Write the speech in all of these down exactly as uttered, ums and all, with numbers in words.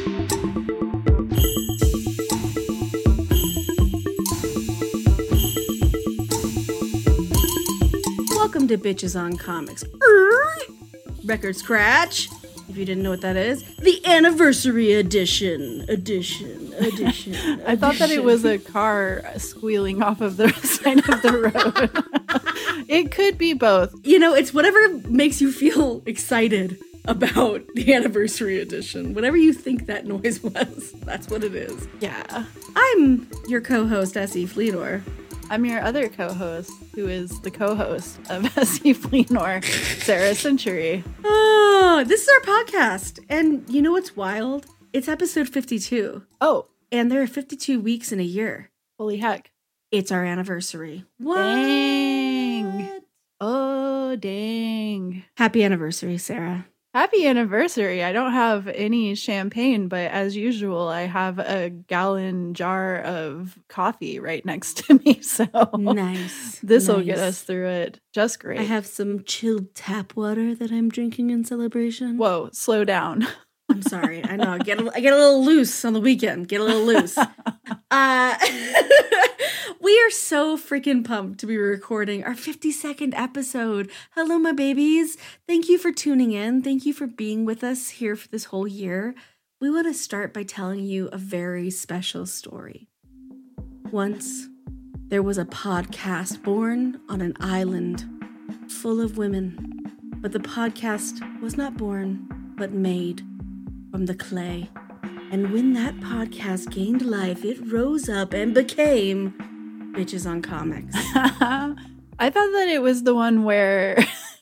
Welcome to Bitches on Comics. Record scratch. If you didn't know what that is, the anniversary edition. Edition. Edition. edition. I thought that it was a car squealing off of the side of the road. It could be both. You know, it's whatever makes you feel excited about the anniversary edition. Whatever you think that noise was, that's what it is. Yeah. I'm your co-host, S E. Fleador. I'm your other co-host, who is the co-host of S E. Fleador, Sarah Century. Oh, this is our podcast. And you know what's wild? It's episode fifty-two. Oh. And there are fifty-two weeks in a year. Holy heck. It's our anniversary. What? Dang. Oh, dang. Happy anniversary, Sarah. Happy anniversary. I don't have any champagne, but as usual, I have a gallon jar of coffee right next to me. So nice. This will nice. get us through it just great. I have some chilled tap water that I'm drinking in celebration. Whoa, slow down. I'm sorry. I know. I get a, I get a little loose on the weekend. Get a little loose. uh, we are so freaking pumped to be recording our fifty-second episode. Hello, my babies. Thank you for tuning in. Thank you for being with us here for this whole year. We want to start by telling you a very special story. Once, there was a podcast born on an island full of women. But the podcast was not born, but made from the clay. And when that podcast gained life, it rose up and became Bitches on Comics. I thought that it was the one where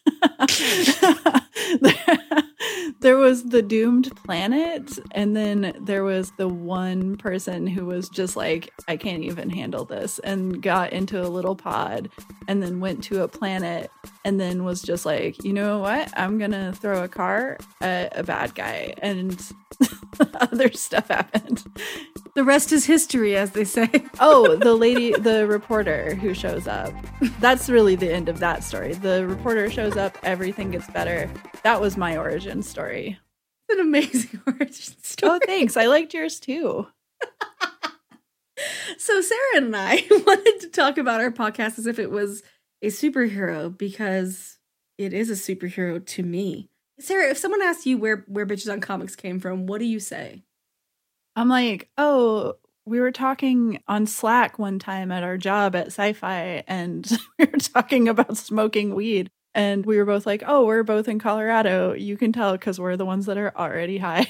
there was the doomed planet, and then there was the one person who was just like, I can't even handle this, and got into a little pod, and then went to a planet, and then was just like, you know what? I'm gonna throw a car at a bad guy, and other stuff happened. The rest is history, as they say. Oh, the lady, the reporter who shows up. That's really the end of that story. The reporter shows up, everything gets better. That was my origin story. It's an amazing origin story. Oh, thanks. I liked yours too. So Sarah and I wanted to talk about our podcast as if it was a superhero, because it is a superhero to me. Sarah, if someone asks you where, where Bitches on Comics came from, what do you say? I'm like, oh, we were talking on Slack one time at our job at Sci-Fi, and we were talking about smoking weed. And we were both like, oh, we're both in Colorado. You can tell because we're the ones that are already high.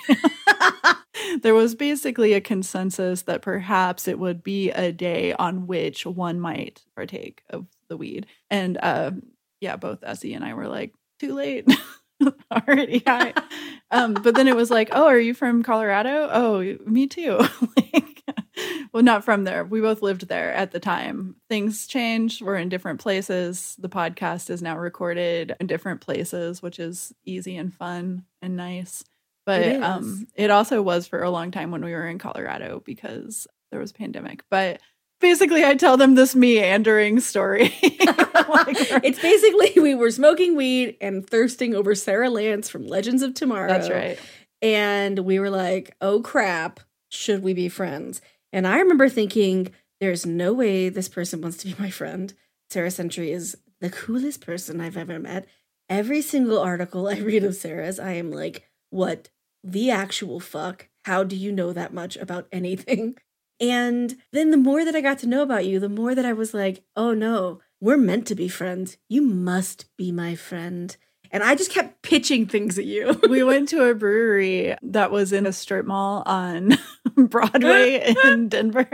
There was basically a consensus that perhaps it would be a day on which one might partake of the weed. And uh, yeah, both Essie and I were like, too late. Already high. Um, but then it was like, oh, are you from Colorado? Oh, me too. Like, well, not from there. We both lived there at the time. Things changed. We're in different places. The podcast is now recorded in different places, which is easy and fun and nice. But it, um, it also was for a long time when we were in Colorado because there was a pandemic. But basically, I tell them this meandering story. Like, it's basically we were smoking weed and thirsting over Sarah Lance from Legends of Tomorrow. That's right. And we were like, oh, crap, should we be friends? And I remember thinking, there's no way this person wants to be my friend. Sarah Century is the coolest person I've ever met. Every single article I read of Sarah's, I am like, what the actual fuck? How do you know that much about anything? And then the more that I got to know about you, the more that I was like, oh no, we're meant to be friends. You must be my friend. And I just kept pitching things at you. We went to a brewery that was in a strip mall on Broadway in Denver.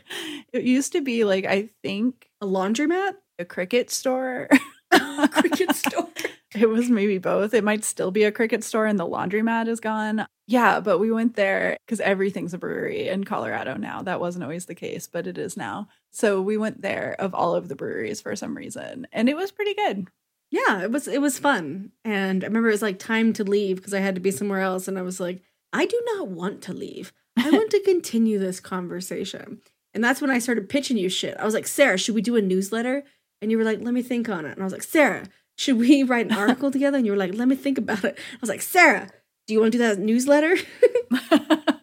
It used to be like, I think, a laundromat? A Cricket store. A Cricket store. It was maybe both. It might still be a Cricket store and the laundromat is gone. Yeah, but we went there because everything's a brewery in Colorado now. That wasn't always the case, but it is now. So we went there of all of the breweries for some reason. And it was pretty good. Yeah, it was it was fun. And I remember it was like time to leave because I had to be somewhere else. And I was like, I do not want to leave. I want to continue this conversation. And that's when I started pitching you shit. I was like, Sarah, should we do a newsletter? And you were like, let me think on it. And I was like, Sarah, should we write an article together? And you were like, let me think about it. I was like, Sarah, do you want to do that newsletter?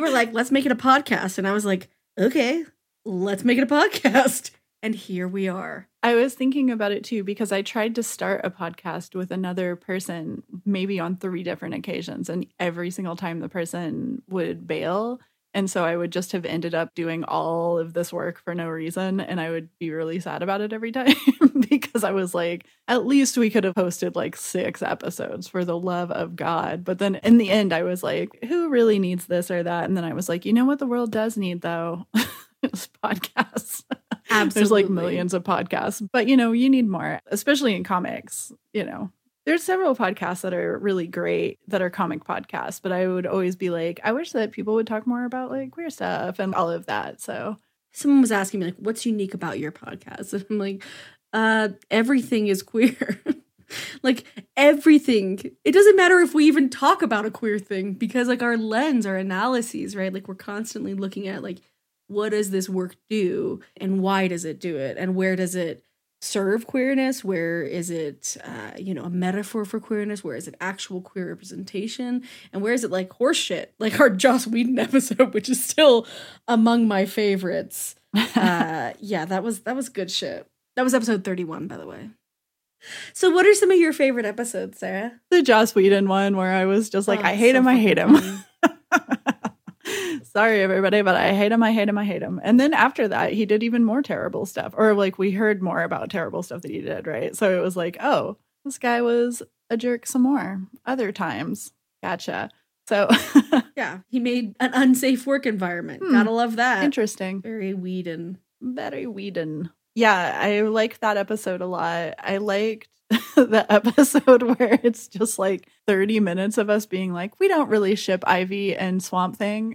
were like, let's make it a podcast. And I was like, okay, let's make it a podcast. And here we are. I was thinking about it too, because I tried to start a podcast with another person, maybe on three different occasions. And every single time the person would bail. And so I would just have ended up doing all of this work for no reason. And I would be really sad about it every time because I was like, at least we could have posted like six episodes for the love of God. But then in the end, I was like, who really needs this or that? And then I was like, you know what the world does need though? It's podcasts. Absolutely. There's like millions of podcasts, but you know, you need more, especially in comics, you know. There's several podcasts that are really great that are comic podcasts, but I would always be like, I wish that people would talk more about like queer stuff and all of that. So someone was asking me like, what's unique about your podcast? And I'm like, uh, everything is queer. Like everything. It doesn't matter if we even talk about a queer thing because like our lens, our analyses, right? Like we're constantly looking at like, what does this work do and why does it do it? And where does it serve queerness? Where is it, uh, you know, a metaphor for queerness? Where is it actual queer representation? And where is it like horseshit? Like our Joss Whedon episode, which is still among my favorites. Uh, yeah, that was that was good shit. That was episode thirty-one, by the way. So what are some of your favorite episodes, Sarah? The Joss Whedon one where I was just like, Oh, I hate so him, I hate him. funny. Sorry, everybody, but I hate him, I hate him, I hate him. And then after that, he did even more terrible stuff. Or like we heard more about terrible stuff that he did, right? So it was like, oh, this guy was a jerk some more other times. Gotcha. So Yeah, he made an unsafe work environment. Hmm. Gotta love that. interesting. Very Whedon. Very Whedon. Yeah, I liked that episode a lot. I liked the episode where it's just like thirty minutes of us being like, we don't really ship Ivy and Swamp Thing.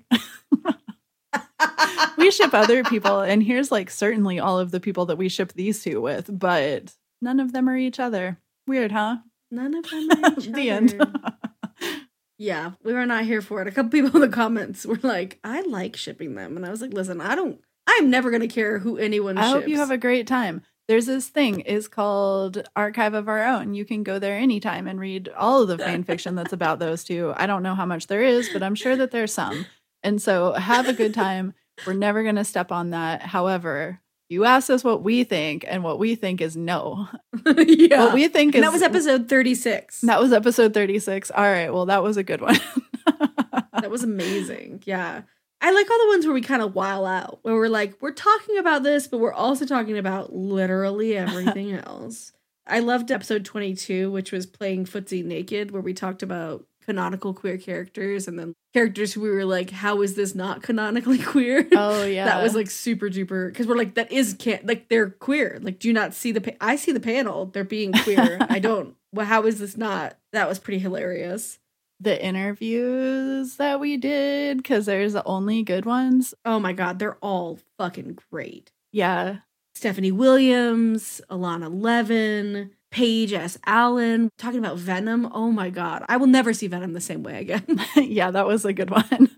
We ship other people, and here's like certainly all of the people that we ship these two with, but none of them are each other. Weird, huh? None of them are each The other. end. Yeah, we were not here for it. A couple people in the comments were like, I like shipping them. And I was like, listen, I don't, I'm never going to care who anyone I ships. hope you have a great time. There's this thing is called Archive of Our Own. You can go there anytime and read all of the fan fiction that's about those two. I don't know how much there is, but I'm sure that there's some. And so have a good time. We're never going to step on that. However, you asked us what we think, and what we think is no. Yeah. What we think And is that was episode thirty-six. that was episode thirty-six. All right. Well, that was a good one. That was amazing. Yeah. I like all the ones where we kind of while out, where we're like, we're talking about this, but we're also talking about literally everything else. I loved episode twenty-two, which was playing footsie naked, where we talked about canonical queer characters and then characters who we were like, how is this not canonically queer? Oh, yeah. That was like super duper, because we're like, that is can like they're queer. Like, do you not see the pa- I see the panel, they're being queer. I don't. Well, how is this not? That was pretty hilarious. The interviews that we did, because there's only good ones. Oh my god, they're all fucking great. Yeah. Stephanie Williams, Alana Levin, Paige S. Allen, talking about Venom. Oh my god, I will never see Venom the same way again. Yeah, that was a good one.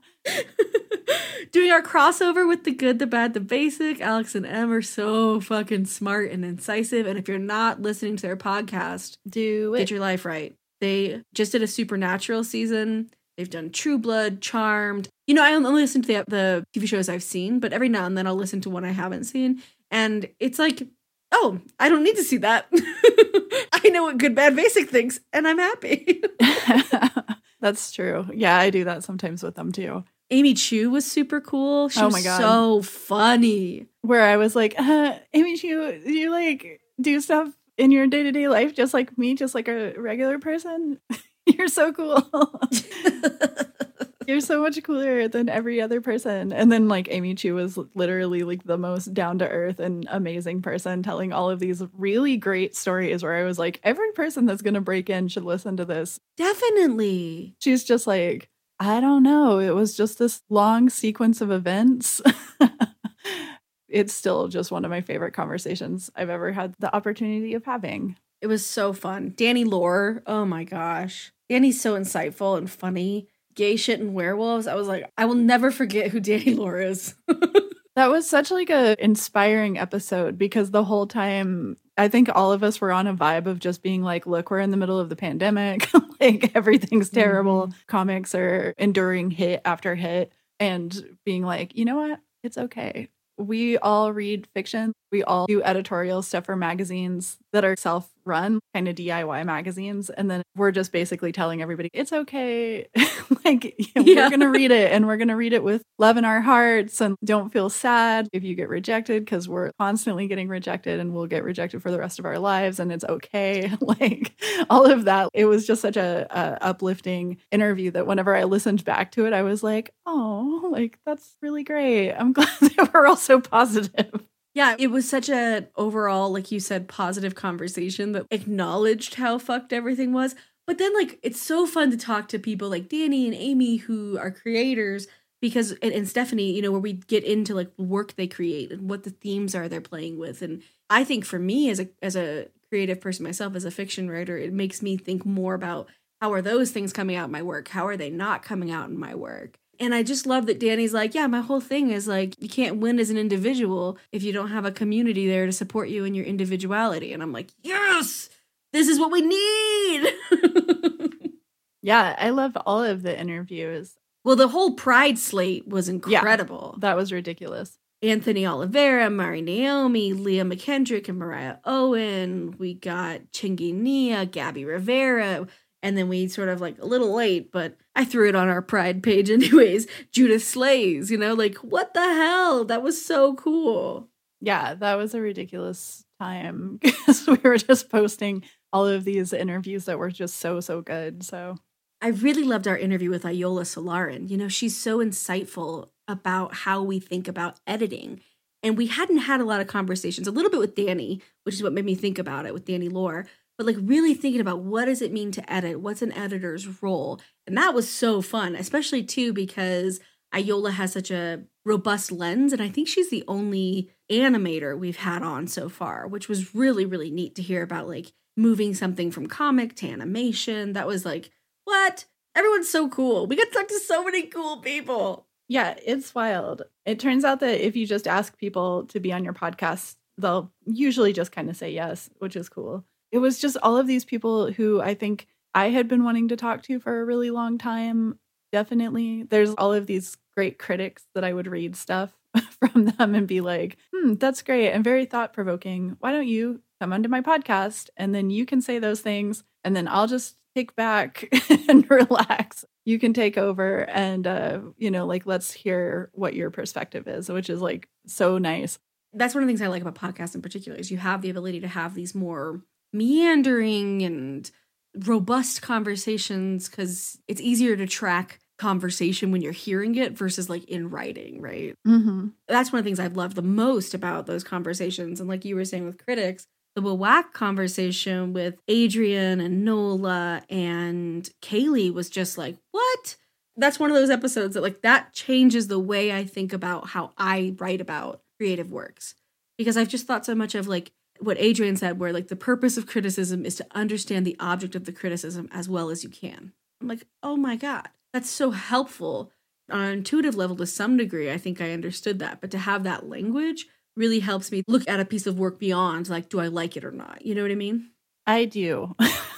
Doing our crossover with The Good, The Bad, The Basic. Alex and Em are so fucking smart and incisive. And if you're not listening to their podcast, Do it. get your life right. They just did a Supernatural season. They've done True Blood, Charmed. You know, I only listen to the, the T V shows I've seen, but every now and then I'll listen to one I haven't seen. And it's like, oh, I don't need to see that. I know what Good, Bad, Basic thinks, and I'm happy. That's true. Yeah, I do that sometimes with them too. Amy Chu was super cool. She Oh was my God. so funny. Where I was like, uh, Amy Chu, do you like do stuff in your day to day life just like me, just like a regular person? You're so cool. You're so much cooler than every other person. And then like Amy Chu was literally like the most down to earth and amazing person, telling all of these really great stories where I was like, every person that's going to break in should listen to this. Definitely. She's just like, I don't know. It was just this long sequence of events. It's still just one of my favorite conversations I've ever had the opportunity of having. It was so fun. Danny Lore. Oh my gosh. Danny's so insightful and funny. Gay shit and werewolves. I was like, I will never forget who Danny Lore is. That was such like a inspiring episode because the whole time I think all of us were on a vibe of just being like, look, we're in the middle of the pandemic. Like everything's terrible. Mm-hmm. Comics are enduring hit after hit. and being like, you know what? It's okay. We all read fiction. We all do editorial stuff for magazines that are self-run, kind of D I Y magazines. And then we're just basically telling everybody, it's okay. Like, yeah, Yeah. we're going to read it, and we're going to read it with love in our hearts, and don't feel sad if you get rejected, because we're constantly getting rejected and we'll get rejected for the rest of our lives. And it's okay. Like all of that. It was just such a, a uplifting interview that whenever I listened back to it, I was like, oh, like that's really great. I'm glad that we're all so positive. Yeah, it was such a overall, like you said, positive conversation that acknowledged how fucked everything was. But then, like, it's so fun to talk to people like Danny and Amy who are creators, because and, and Stephanie, you know, where we get into like the work they create and what the themes are they're playing with. And I think for me as a as a creative person myself, as a fiction writer, it makes me think more about how are those things coming out in my work? How are they not coming out in my work? And I just love that Danny's like, yeah, my whole thing is like, you can't win as an individual if you don't have a community there to support you in your individuality. And I'm like, yes, this is what we need. Yeah, I loved all of the interviews. Well, the whole Pride slate was incredible. Yeah, that was ridiculous. Anthony Oliveira, Mari Naomi, Leah McKendrick, and Mariah Owen. We got Chingy Nia, Gabby Rivera. And then we sort of like a little late, but I threw it on our Pride page anyways. Judith Slays, you know, like what the hell? That was so cool. Yeah, that was a ridiculous time because we were just posting all of these interviews that were just so, so good. So I really loved our interview with Ayola Solarin. You know, she's so insightful about how we think about editing. And we hadn't had a lot of conversations, a little bit with Danny, which is what made me think about it with Danny Lore. But like really thinking about what does it mean to edit? What's an editor's role? And that was so fun, especially too because Ayola has such a robust lens. And I think she's the only animator we've had on so far, which was really, really neat to hear about like moving something from comic to animation. That was like, what? Everyone's so cool. We got to talk to so many cool people. Yeah, it's wild. It turns out that if you just ask people to be on your podcast, they'll usually just kind of say yes, which is cool. It was just all of these people who I think I had been wanting to talk to for a really long time. Definitely. There's all of these great critics that I would read stuff from them and be like, hmm, that's great and very thought provoking. Why don't you come onto my podcast? And then you can say those things and then I'll just kick back and relax. You can take over and, uh, you know, like, let's hear what your perspective is, which is like so nice. That's one of the things I like about podcasts in particular is you have the ability to have these more meandering and robust conversations because it's easier to track conversation when you're hearing it versus like in writing, right? Mm-hmm. That's one of the things I've loved the most about those conversations. And like you were saying with critics, the Whack conversation with Adrian and Nola and Kaylee was just like, what? That's one of those episodes that like that changes the way I think about how I write about creative works. Because I've just thought so much of like what Adrian said, where like the purpose of criticism is to understand the object of the criticism as well as you can. I'm like, oh my God, that's so helpful on an intuitive level to some degree. I think I understood that, but to have that language really helps me look at a piece of work beyond like, do I like it or not? You know what I mean? I do.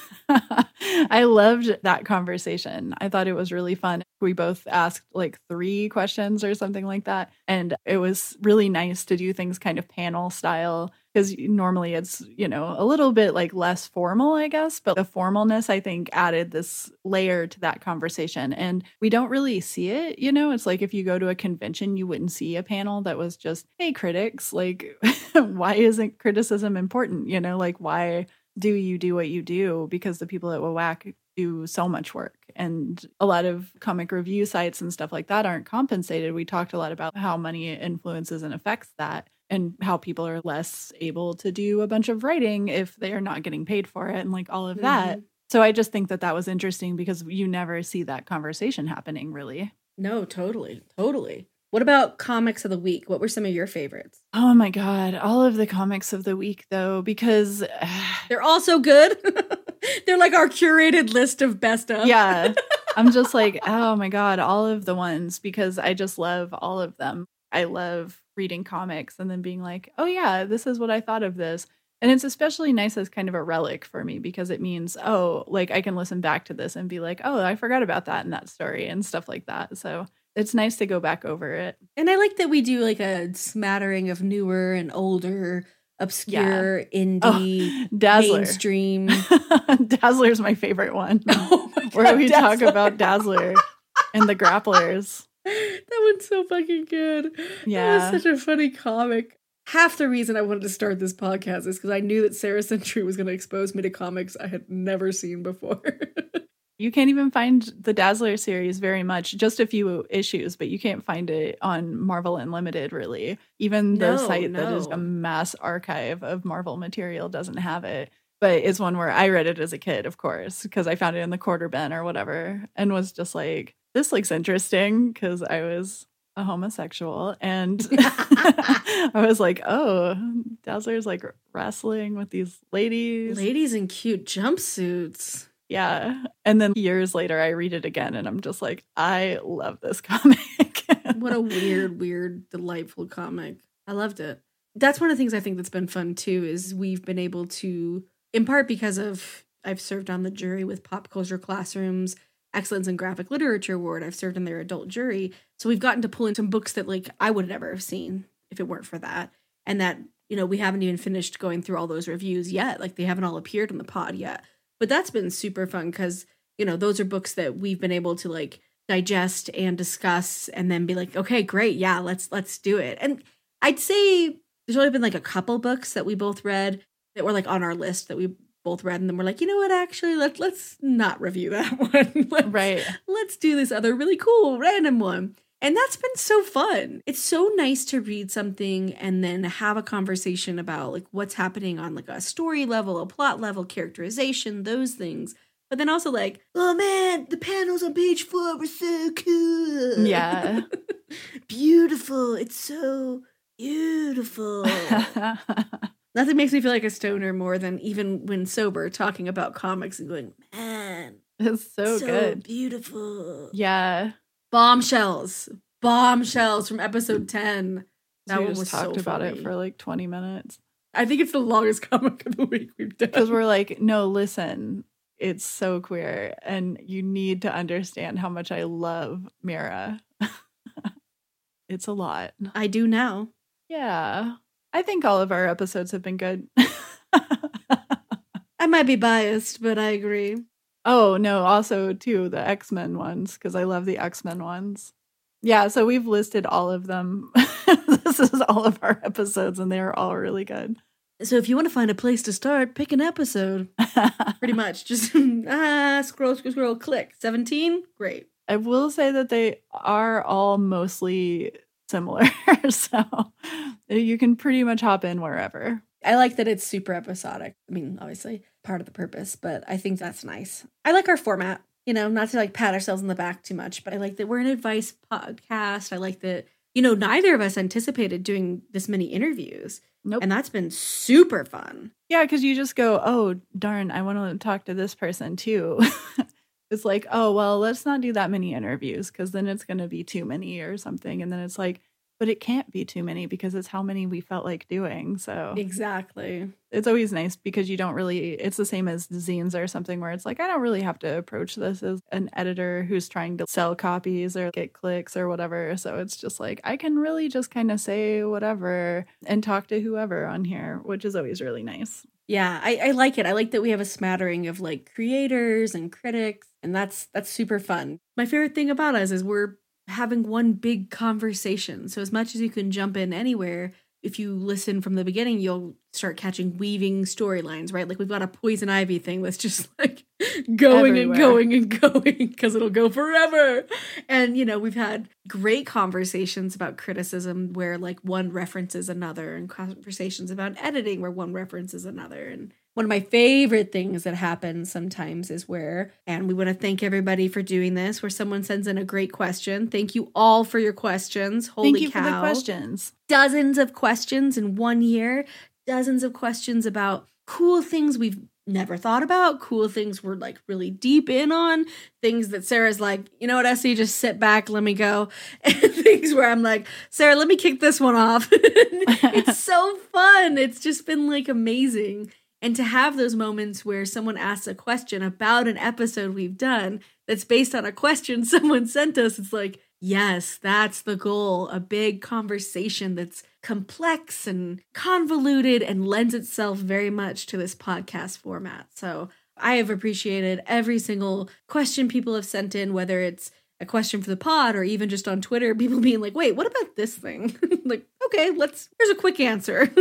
I loved that conversation. I thought it was really fun. We both asked like three questions or something like that. And it was really nice to do things kind of panel style because normally it's, you know, a little bit like less formal, I guess. But the formalness, I think, added this layer to that conversation. And we don't really see it. You know, it's like if you go to a convention, you wouldn't see a panel that was just, hey, critics, like, why isn't criticism important? You know, like, why do you do what you do? Because the people at Whack do so much work. And a lot of comic review sites and stuff like that aren't compensated. We talked a lot about how money influences and affects that and how people are less able to do a bunch of writing if they are not getting paid for it and like all of mm-hmm. that. So I just think that that was interesting because you never see that conversation happening really. No, totally. Totally. What about comics of the week? What were some of your favorites? Oh my God. All of the comics of the week, though, because they're all so good. They're like our curated list of best of. Yeah. I'm just like, oh my God, all of the ones, because I just love all of them. I love reading comics and then being like, oh yeah, this is what I thought of this. And it's especially nice as kind of a relic for me because it means, oh, like I can listen back to this and be like, oh, I forgot about that in that story and stuff like that. So It's nice to go back over it. And I like that we do like a smattering of newer and older, obscure, yeah. indie, oh, Dazzler. mainstream. Dazzler's my favorite one. Oh my God, where we Dazzler. talk about Dazzler and the Grapplers. That one's so fucking good. Yeah. That was such a funny comic. Half the reason I wanted to start this podcast is because I knew that Sarah Century was going to expose me to comics I had never seen before. You can't even find the Dazzler series very much, just a few issues, but you can't find it on Marvel Unlimited, really. Even the no, site no. that is a mass archive of Marvel material doesn't have it. But it's one where I read it as a kid, of course, because I found it in the quarter bin or whatever, and was just like, this looks interesting, because I was a homosexual. And I was like, oh, Dazzler's like wrestling with these ladies. Ladies in cute jumpsuits. Yeah. And then years later, I read it again and I'm just like, I love this comic. What a weird, weird, delightful comic. I loved it. That's one of the things I think that's been fun too, is we've been able to, in part because of, I've served on the jury with Pop Culture Classroom's Excellence in Graphic Literature Award. I've served in their adult jury. So we've gotten to pull in some books that like I would never have seen if it weren't for that. And that, you know, we haven't even finished going through all those reviews yet. Like they haven't all appeared in the pod yet. But that's been super fun because, you know, those are books that we've been able to like digest and discuss and then be like, okay, great. Yeah, let's let's do it. And I'd say there's only been like a couple books that we both read that were like on our list that we both read. And then we're like, you know what, actually, let, let's not review that one. let's, right. Let's do this other really cool random one. And that's been so fun. It's so nice to read something and then have a conversation about like what's happening on like a story level, a plot level, characterization, those things. But then also like, oh man, the panels on page four were so cool. Yeah. Beautiful. It's so beautiful. Nothing makes me feel like a stoner more than even when sober talking about comics and going, man, it's so, so good. Beautiful. Yeah. Bombshells. Bombshells from episode ten. That we one just was talked so about funny. it for like twenty minutes. I think it's the longest comic of the week we've done. Because we're like, no, listen, it's so queer. And you need to understand how much I love Mira. It's a lot. I do now. Yeah. I think all of our episodes have been good. I might be biased, but I agree. Oh, no, also, too, the X-Men ones, because I love the X-Men ones. Yeah, so we've listed all of them. This is all of our episodes, and they're all really good. So if you want to find a place to start, pick an episode. Pretty much. Just ah, scroll, scroll, scroll, click. seventeen? Great. I will say that they are all mostly similar, so you can pretty much hop in wherever. I like that it's super episodic. I mean, obviously, part of the purpose, but I think that's nice. I like our format, you know, not to like pat ourselves on the back too much, but I like that we're an advice podcast. I like that, you know, neither of us anticipated doing this many interviews. Nope. And that's been super fun. Yeah, because you just go, oh, darn, I want to talk to this person too. It's like, oh, well, let's not do that many interviews because then it's going to be too many or something. And then it's like, but it can't be too many because it's how many we felt like doing. So exactly. It's always nice because you don't really, it's the same as zines or something where it's like, I don't really have to approach this as an editor who's trying to sell copies or get clicks or whatever. So it's just like, I can really just kind of say whatever and talk to whoever on here, which is always really nice. Yeah, I, I like it. I like that we have a smattering of like creators and critics, and that's that's super fun. My favorite thing about us is we're having one big conversation. So as much as you can jump in anywhere, if you listen from the beginning, you'll start catching weaving storylines, right? Like we've got a Poison Ivy thing that's just like going Everywhere. and going and going because it'll go forever. And, you know, we've had great conversations about criticism where like one references another, and conversations about editing where one references another. And one of my favorite things that happens sometimes is where, and we want to thank everybody for doing this, where someone sends in a great question. Thank you all for your questions. Holy Thank you cow. for the questions. Dozens of questions in one year. Dozens of questions about cool things we've never thought about, cool things we're like really deep in on, things that Sarah's like, you know what, Essie, just sit back, let me go. And things where I'm like, Sarah, let me kick this one off. It's so fun. It's just been like amazing. And to have those moments where someone asks a question about an episode we've done that's based on a question someone sent us, it's like, Yes, that's the goal. A big conversation that's complex and convoluted and lends itself very much to this podcast format. So I have appreciated every single question people have sent in, whether it's a question for the pod or even just on Twitter, people being like, wait, what about this thing? Like, okay, let's, here's a quick answer.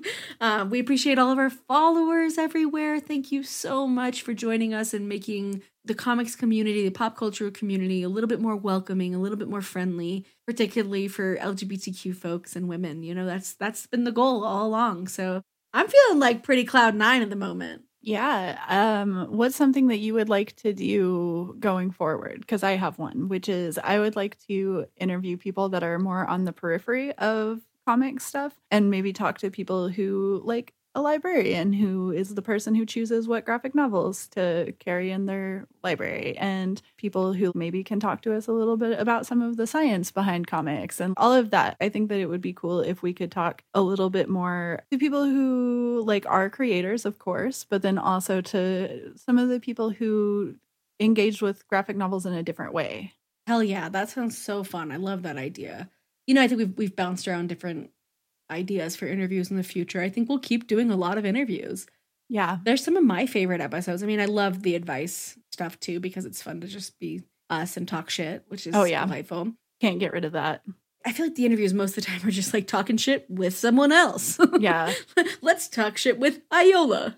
um, we appreciate all of our followers everywhere. Thank you so much for joining us and making the comics community, the pop culture community, a little bit more welcoming, a little bit more friendly, particularly for L G B T Q folks and women. You know, that's that's been the goal all along. So I'm feeling like pretty cloud nine at the moment. Yeah. Um, what's something that you would like to do going forward? Because I have one, which is I would like to interview people that are more on the periphery of comic stuff and maybe talk to people who, like a librarian who is the person who chooses what graphic novels to carry in their library, and people who maybe can talk to us a little bit about some of the science behind comics and all of that. I think that it would be cool if we could talk a little bit more to people who like are creators, of course, but then also to some of the people who engaged with graphic novels in a different way. Hell yeah, that sounds so fun. I love that idea. You know, I think we've we've bounced around different ideas for interviews in the future. I think we'll keep doing a lot of interviews. Yeah. There's some of my favorite episodes. I mean, I love the advice stuff too, because it's fun to just be us and talk shit, which is oh, yeah. delightful. Can't get rid of that. I feel like the interviews most of the time are just like talking shit with someone else. Yeah. Let's talk shit with Iola.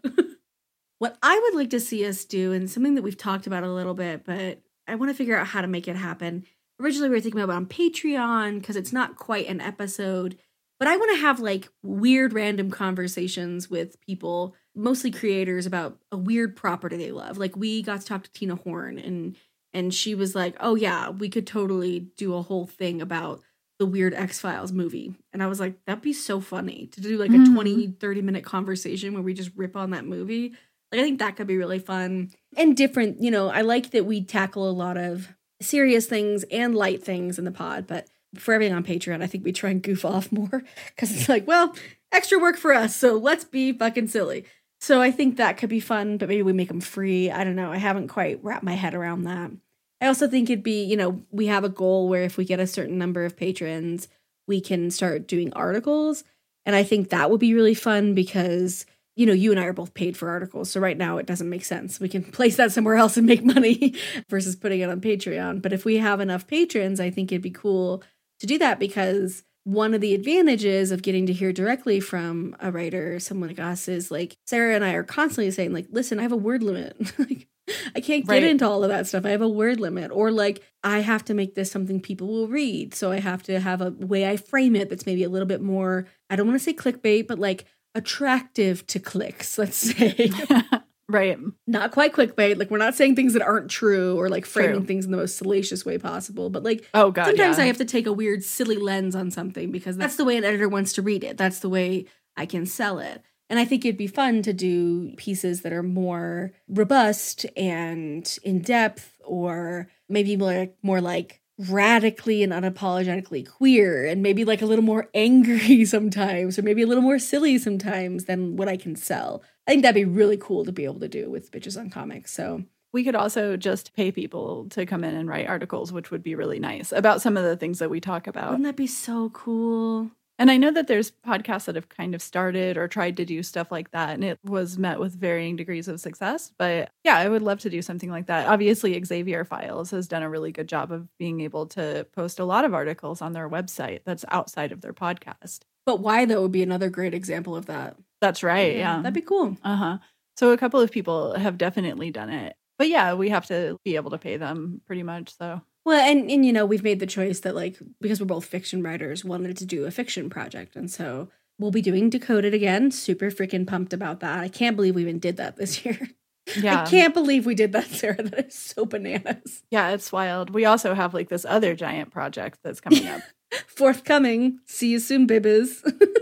What I would like to see us do, and something that we've talked about a little bit, but I want to figure out how to make it happen. Originally, we were thinking about it on Patreon because it's not quite an episode. But I want to have like weird random conversations with people, mostly creators, about a weird property they love. Like we got to talk to Tina Horn and and she was like, oh yeah, we could totally do a whole thing about the weird X-Files movie. And I was like, that'd be so funny to do like a mm-hmm. twenty, thirty minute conversation where we just rip on that movie. Like I think that could be really fun and different. You know, I like that we tackle a lot of serious things and light things in the pod, but for everything on Patreon, I think we try and goof off more because it's like, well, extra work for us, so let's be fucking silly. So I think that could be fun, but maybe we make them free. I don't know. I haven't quite wrapped my head around that. I also think it'd be, you know, we have a goal where if we get a certain number of patrons, we can start doing articles. And I think that would be really fun because, you know, you and I are both paid for articles. So right now it doesn't make sense. We can place that somewhere else and make money versus putting it on Patreon. But if we have enough patrons, I think it'd be cool to do that, because one of the advantages of getting to hear directly from a writer, someone like us, is like Sarah and I are constantly saying like, listen, I have a word limit. Like I can't get right. into all of that stuff. I have a word limit. Or like I have to make this something people will read. So I have to have a way I frame it that's maybe a little bit more, I don't want to say clickbait, but like attractive to clicks, let's say. Right. Not quite clickbait. Like we're not saying things that aren't true or like framing True. things in the most salacious way possible. But like oh, God, sometimes yeah. I have to take a weird, silly lens on something because that's the way an editor wants to read it. That's the way I can sell it. And I think it'd be fun to do pieces that are more robust and in depth, or maybe more, more like radically and unapologetically queer, and maybe like a little more angry sometimes, or maybe a little more silly sometimes than what I can sell. I think that'd be really cool to be able to do with Bitches on Comics. So we could also just pay people to come in and write articles, which would be really nice about some of the things that we talk about. Wouldn't that be so cool? And I know that there's podcasts that have kind of started or tried to do stuff like that, and it was met with varying degrees of success. But yeah, I would love to do something like that. Obviously, Xavier Files has done a really good job of being able to post a lot of articles on their website that's outside of their podcast. But Why, though, would be another great example of that. That's right, yeah. yeah. That'd be cool. Uh-huh. So a couple of people have definitely done it. But yeah, we have to be able to pay them pretty much, so... Well, and, and, you know, we've made the choice that, like, because we're both fiction writers, wanted to do a fiction project. And so we'll be doing Decoded again. Super freaking pumped about that. I can't believe we even did that this year. Yeah. I can't believe we did that, Sarah. That is so bananas. Yeah, it's wild. We also have, like, this other giant project that's coming up. Forthcoming. See you soon, babies.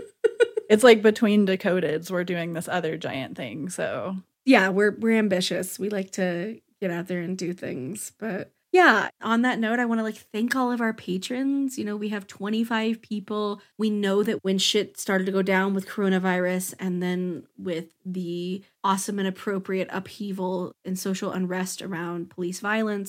It's like between Decodeds, we're doing this other giant thing, so... Yeah, we're we're ambitious. We like to get out there and do things, but... Yeah, on that note, I want to like thank all of our patrons. You know, we have twenty-five people. We know that when shit started to go down with coronavirus and then with the awesome and appropriate upheaval and social unrest around police violence,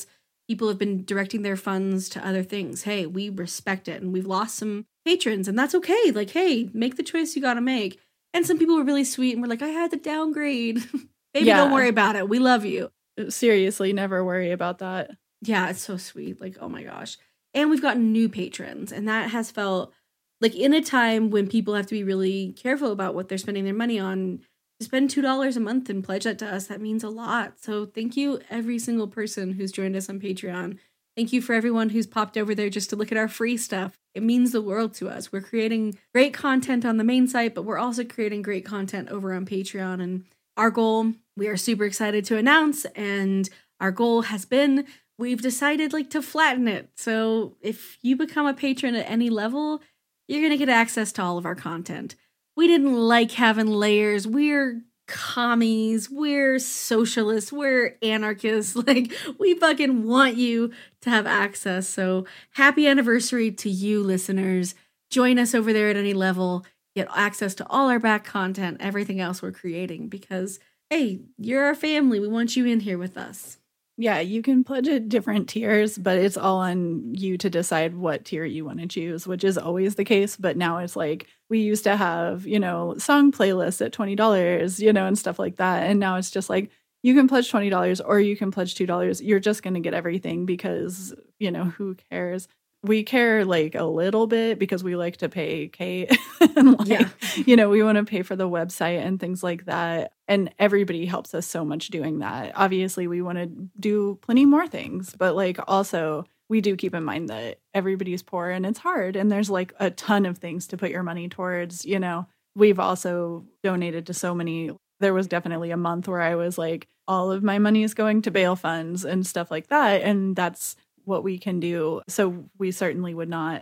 People have been directing their funds to other things. Hey, we respect it. And we've lost some patrons, and that's okay. Like, hey, make the choice you got to make. And some people were really sweet and were like, I had to downgrade. Baby, Yeah. don't worry about it. We love you. Seriously, never worry about that. Yeah, it's so sweet. Like, oh my gosh. And we've gotten new patrons, and that has felt like in a time when people have to be really careful about what they're spending their money on. To spend two dollars a month and pledge that to us, that means a lot. So thank you, every single person who's joined us on Patreon. Thank you for everyone who's popped over there just to look at our free stuff. It means the world to us. We're creating great content on the main site, but we're also creating great content over on Patreon. And our goal, we are super excited to announce, and our goal has been, we've decided like to flatten it. So if you become a patron at any level, you're going to get access to all of our content. We didn't like having layers. We're commies. We're socialists. We're anarchists. Like, we fucking want you to have access. So happy anniversary to you, listeners. Join us over there at any level. Get access to all our back content, everything else we're creating, because, hey, you're our family. We want you in here with us. Yeah, you can pledge at different tiers, but it's all on you to decide what tier you want to choose, which is always the case. But now it's like, we used to have, you know, song playlists at twenty dollars, you know, and stuff like that. And now it's just like, you can pledge twenty dollars or you can pledge two dollars. You're just going to get everything because, you know, who cares? We care like a little bit because we like to pay Kate. and like, Yeah. you know, we want to pay for the website and things like that. And everybody helps us so much doing that. Obviously, we want to do plenty more things, but like also we do keep in mind that everybody's poor and it's hard. And there's like a ton of things to put your money towards. You know, we've also donated to so many. There was definitely a month where I was like, all of my money is going to bail funds and stuff like that. And that's what we can do. So we certainly would not,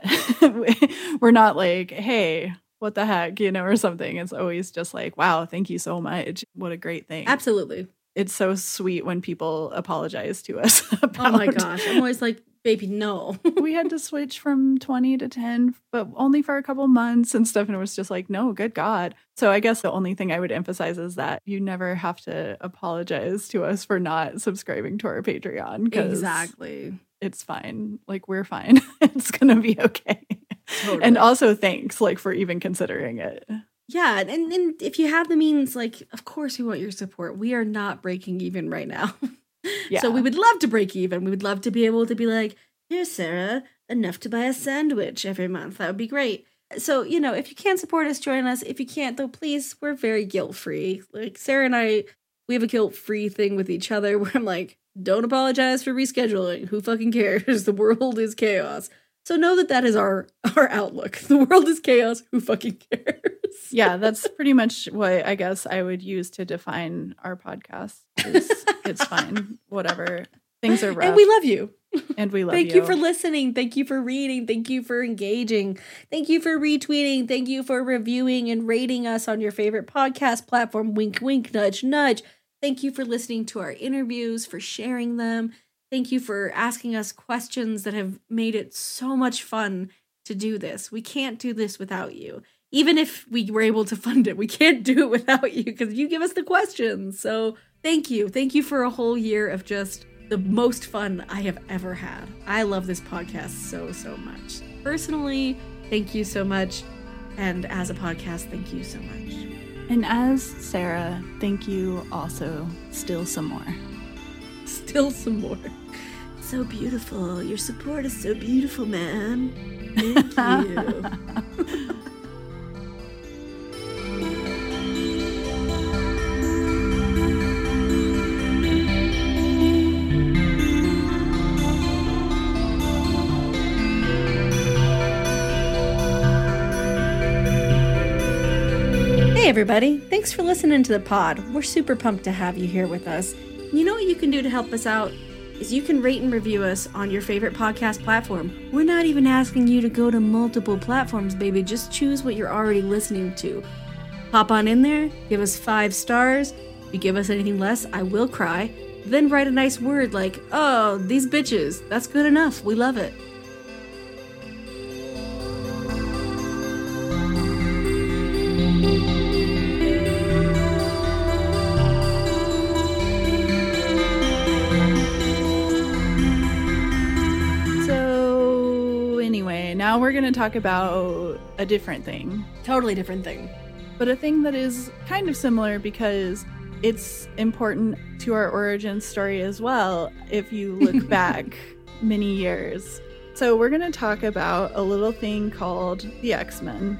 we're not like, hey, what the heck, you know, or something. It's always just like, wow, thank you so much. What a great thing. Absolutely. It's so sweet when people apologize to us about, Oh my gosh. I'm always like, baby, no. we had to switch from twenty to ten, but only for a couple months and stuff. And it was just like, no, good God. So I guess the only thing I would emphasize is that you never have to apologize to us for not subscribing to our Patreon. 'Cause Exactly. it's fine. Like, we're fine. It's going to be okay. Totally. And also thanks, like, for even considering it. Yeah, and, and if you have the means, like, of course we want your support. We are not breaking even right now. Yeah. So we would love to break even. We would love to be able to be like, here, Sarah, enough to buy a sandwich every month. That would be great. So, you know, if you can support us, join us. If you can't, though, please, we're very guilt-free. Like, Sarah and I, we have a guilt-free thing with each other where I'm like, don't apologize for rescheduling. Who fucking cares? The world is chaos. So know that that is our our outlook. The world is chaos. Who fucking cares? Yeah, that's pretty much what I guess I would use to define our podcast. Is it's fine. Whatever. Things are rough. And we love you. And we love Thank you. you for listening. Thank you for reading. Thank you for engaging. Thank you for retweeting. Thank you for reviewing and rating us on your favorite podcast platform. Wink, wink, nudge, nudge. Thank you for listening to our interviews, for sharing them. Thank you for asking us questions that have made it so much fun to do this. We can't do this without you. Even if we were able to fund it, we can't do it without you because you give us the questions. So thank you. Thank you for a whole year of just the most fun I have ever had. I love this podcast so, so much. Personally, thank you so much. And as a podcast, thank you so much. And as Sarah, thank you also still some more. Still some more. So beautiful. Your support is so beautiful, man. Thank you. Hey everybody, thanks for listening to the pod. We're super pumped to have you here with us. You know what you can do to help us out is you can rate and review us on your favorite podcast platform. We're not even asking you to go to multiple platforms, baby. Just choose what you're already listening to. Hop on in there, give us five stars. If you give us anything less, I will cry. Then write a nice word like, oh, these bitches. That's good enough. We love it. going to talk about a different thing. Totally different thing. But a thing that is kind of similar because it's important to our origin story as well if you look back many years. So we're going to talk about a little thing called the X-Men.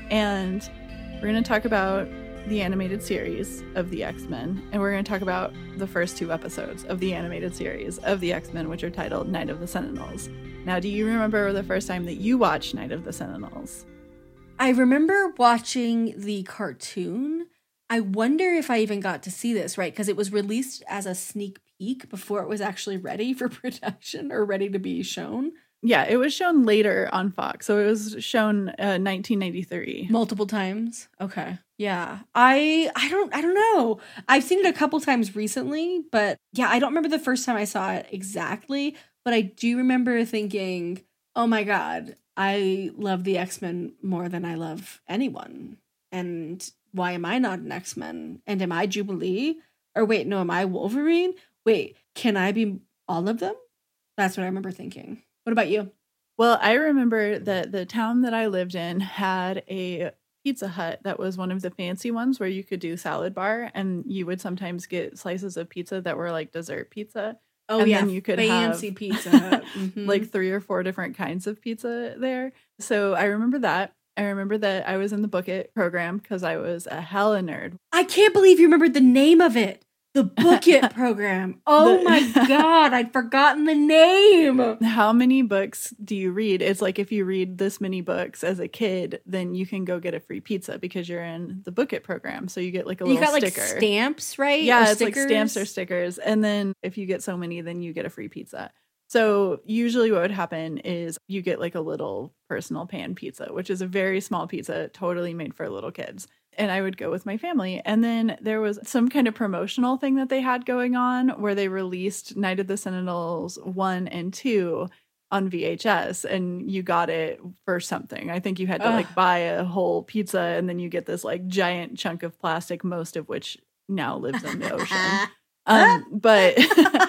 And we're going to talk about the animated series of the X-Men. And we're going to talk about the first two episodes of the animated series of the X-Men, which are titled Night of the Sentinels. Now, do you remember the first time that you watched Night of the Sentinels? I remember watching the cartoon. I wonder if I even got to see this, right? Because it was released as a sneak peek before it was actually ready for production or ready to be shown. Yeah, it was shown later on Fox. So it was shown uh, nineteen ninety-three. Multiple times? Okay. Yeah. I I don't I don't know. I've seen it a couple times recently, but yeah, I don't remember the first time I saw it exactly, but I do remember thinking, "Oh my god, I love the X-Men more than I love anyone. And why am I not an X-Men? And am I Jubilee? Or wait, no, am I Wolverine? Wait, can I be all of them?" That's what I remember thinking. What about you? Well, I remember that the town that I lived in had a Pizza Hut that was one of the fancy ones where you could do salad bar, and you would sometimes get slices of pizza that were like dessert pizza. Oh, and yeah, then you could fancy have Pizza Hut. Mm-hmm. like three or four different kinds of pizza there. So I remember that. I remember that I was in the Book It program because I was a hella nerd. I can't believe you remembered the name of it. The Book It program. Oh The- my God, I'd forgotten the name. How many books do you read? It's like if you read this many books as a kid, then you can go get a free pizza because you're in the Book It program. So you get like a You little got like sticker. stamps, right? Yeah, Or it's like stamps or stickers? stickers. And then if you get so many, then you get a free pizza. So usually what would happen is you get like a little personal pan pizza, which is a very small pizza, totally made for little kids. And I would go with my family. And then there was some kind of promotional thing that they had going on where they released Night of the Sentinels one and two on V H S, and you got it for something. I think you had to like Ugh. buy a whole pizza, and then you get this like giant chunk of plastic, most of which now lives in the ocean. Um, but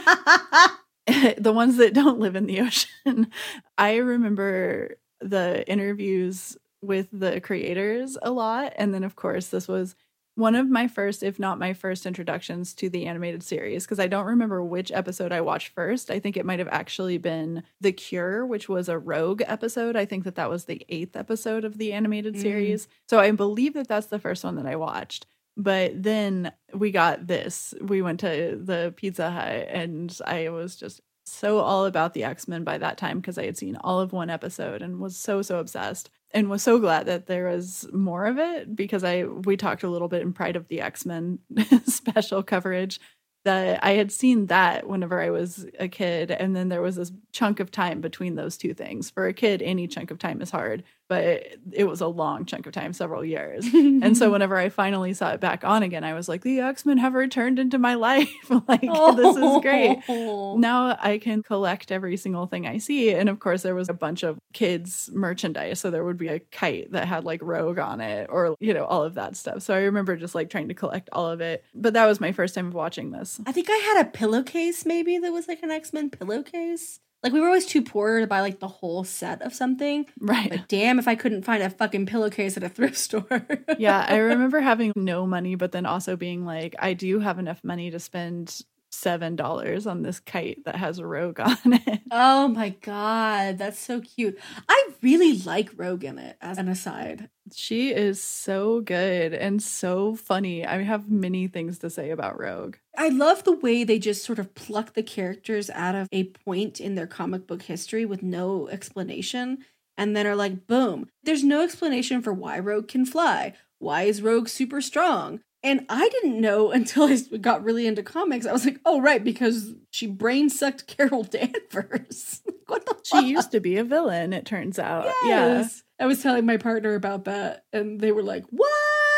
the ones that don't live in the ocean, I remember the interviews with the creators a lot. And then, of course, this was one of my first, if not my first, introductions to the animated series, because I don't remember which episode I watched first. I think it might have actually been The Cure, which was a Rogue episode. I think that that was the eighth episode of the animated Mm. series. So I believe that that's the first one that I watched. But then we got this. We went to the Pizza Hut, and I was just so all about the X-Men by that time because I had seen all of one episode and was so, so obsessed. And was so glad that there was more of it because I we talked a little bit in Pride of the X-Men special coverage that I had seen that whenever I was a kid. And then there was this chunk of time between those two things. For a kid, any chunk of time is hard, but it was a long chunk of time, several years. And so whenever I finally saw it back on again, I was like, the X-Men have returned into my life. Like, this is great. Now I can collect every single thing I see. And of course, there was a bunch of kids' merchandise. So there would be a kite that had like Rogue on it or, you know, all of that stuff. So I remember just like trying to collect all of it. But that was my first time of watching this. I think I had a pillowcase maybe that was like an X-Men pillowcase. Like we were always too poor to buy like the whole set of something. Right. But damn if I couldn't find a fucking pillowcase at a thrift store. Yeah, I remember having no money, but then also being like, I do have enough money to spend seven dollars on this kite that has a Rogue on it. Oh my God, that's so cute. I really like Rogue in it, as an aside. She is so good and so funny. I have many things to say about Rogue. I love the way they just sort of pluck the characters out of a point in their comic book history with no explanation, and then are like, boom, there's no explanation for why Rogue can fly. Why is Rogue super strong? And I didn't know until I got really into comics. I was like, oh, right, because she brain sucked Carol Danvers. What the She used to be a villain, it turns out. Yes. I was telling my partner about that, and they were like, what?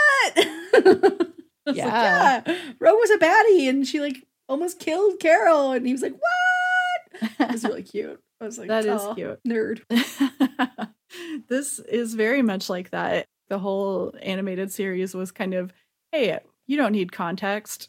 I was Yeah. like, yeah. Rogue was a baddie, and she, like, almost killed Carol. And he was like, what? It was really cute. I was like, That is "Oh, cute. Nerd. Yeah. This is very much like that. The whole animated series was kind of, hey, you don't need context.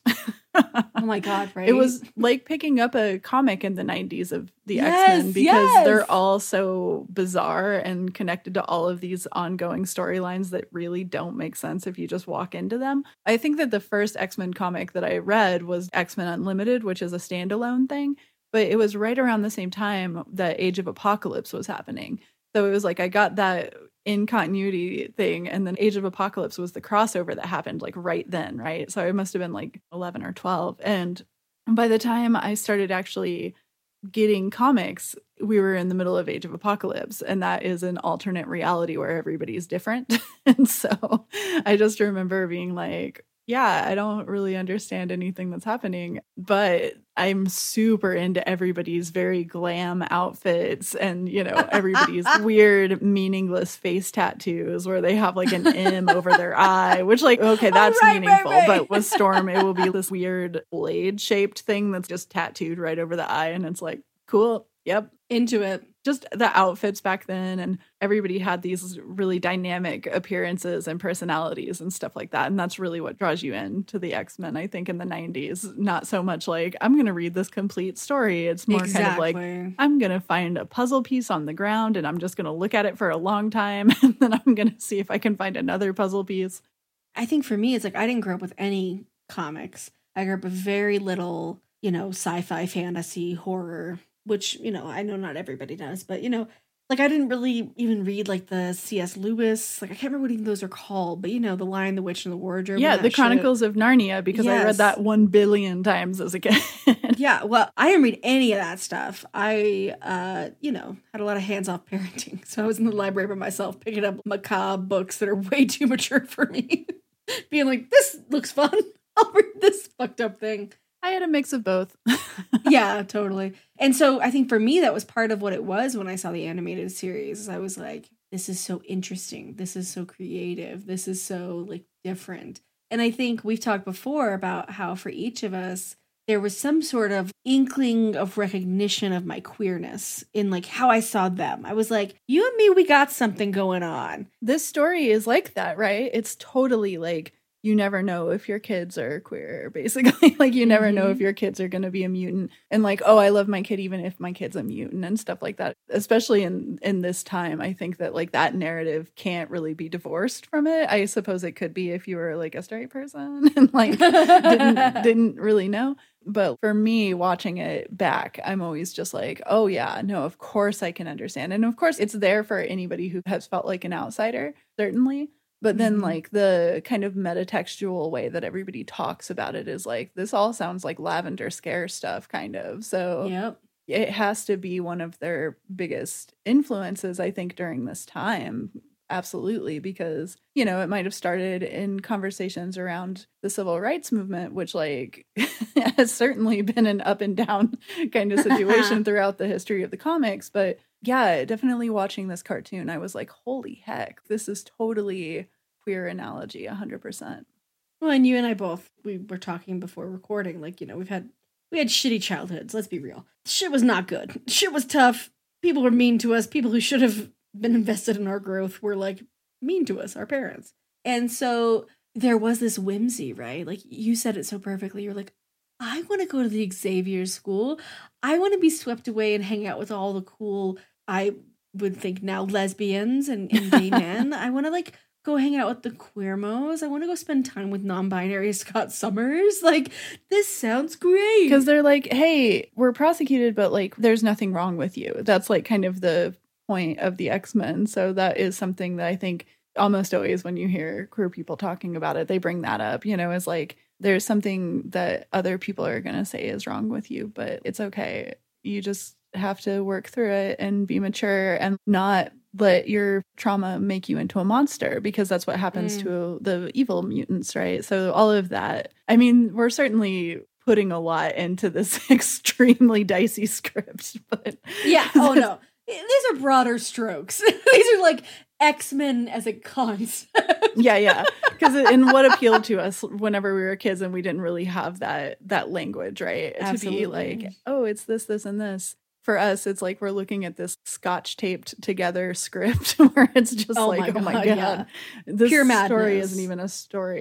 Oh my God, right? It was like picking up a comic in the nineties of the Yes, X-Men because yes. they're all so bizarre and connected to all of these ongoing storylines that really don't make sense if you just walk into them. I think that the first X-Men comic that I read was X-Men Unlimited, which is a standalone thing, but it was right around the same time that Age of Apocalypse was happening. So it was like I got that in continuity thing, and then Age of Apocalypse was the crossover that happened like right then, right? So I must have been like eleven or twelve. And by the time I started actually getting comics, we were in the middle of Age of Apocalypse, and that is an alternate reality where everybody's different. And so I just remember being like, yeah, I don't really understand anything that's happening, but I'm super into everybody's very glam outfits and, you know, everybody's weird, meaningless face tattoos where they have like an M over their eye, which like, okay, that's oh, right, meaningful. Right, right. But with Storm, it will be this weird blade shaped thing that's just tattooed right over the eye. And it's like, cool. Yep. Into it. Just the outfits back then, and everybody had these really dynamic appearances and personalities and stuff like that. And that's really what draws you in to the X-Men, I think, in the nineties. Not so much like, I'm going to read this complete story. It's more exactly. kind of like, I'm going to find a puzzle piece on the ground and I'm just going to look at it for a long time. And then I'm going to see if I can find another puzzle piece. I think for me, it's like I didn't grow up with any comics. I grew up with very little, you know, sci-fi, fantasy, horror, which, you know, I know not everybody does, but, you know, like I didn't really even read like the C S Lewis, like I can't remember what even those are called, but, you know, The Lion, the Witch, and the Wardrobe. Yeah, the Chronicles shit. of Narnia, because yes. I read that one billion times as a kid. Yeah, well, I didn't read any of that stuff. I, uh, you know, had a lot of hands-off parenting, so I was in the library by myself picking up macabre books that are way too mature for me, being like, this looks fun. I'll read this fucked up thing. I had a mix of both. Yeah, totally. And so I think for me, that was part of what it was when I saw the animated series. I was like, this is so interesting. This is so creative. This is so like different. And I think we've talked before about how for each of us, there was some sort of inkling of recognition of my queerness in like how I saw them. I was like, you and me, we got something going on. This story is like that, right? It's totally like, you never know if your kids are queer, basically. Like, you never mm-hmm. know if your kids are going to be a mutant. And like, oh, I love my kid even if my kid's a mutant and stuff like that. Especially in, in this time, I think that like that narrative can't really be divorced from it. I suppose it could be if you were like a straight person and like didn't, didn't really know. But for me, watching it back, I'm always just like, oh yeah, no, of course I can understand. And of course it's there for anybody who has felt like an outsider, certainly. But then, mm-hmm. like, the kind of metatextual way that everybody talks about it is like, this all sounds like Lavender Scare stuff, kind of. So yep. It has to be one of their biggest influences, I think, during this time. Absolutely. Because, you know, it might have started in conversations around the civil rights movement, which, like, has certainly been an up and down kind of situation throughout the history of the comics. But yeah, definitely watching this cartoon, I was like, holy heck, this is totally queer analogy, one hundred percent. Well, and you and I both, we were talking before recording, like, you know, we've had, we had shitty childhoods, let's be real. Shit was not good. Shit was tough. People were mean to us. People who should have been invested in our growth were, like, mean to us, our parents. And so there was this whimsy, right? Like, you said it so perfectly. You're like, I want to go to the Xavier school. I want to be swept away and hang out with all the cool, I would think now, lesbians and, and gay men. I want to like go hang out with the queermos. I want to go spend time with non-binary Scott Summers. Like, this sounds great. Because they're like, hey, we're prosecuted, but like, there's nothing wrong with you. That's like kind of the point of the X-Men. So that is something that I think almost always when you hear queer people talking about it, they bring that up, you know, is like, there's something that other people are going to say is wrong with you, but it's okay. You just have to work through it and be mature and not let your trauma make you into a monster, because that's what happens mm. to the evil mutants, right? So all of that, I mean, we're certainly putting a lot into this extremely dicey script, but yeah, oh no, these are broader strokes. These are like X-Men as a concept. yeah, yeah. Because and what appealed to us whenever we were kids and we didn't really have that that language, right? Absolutely. To be like, oh, it's this, this, and this. For us, it's like we're looking at this scotch taped together script where it's just oh like, my oh my God, god, yeah. this Pure story madness. isn't even a story.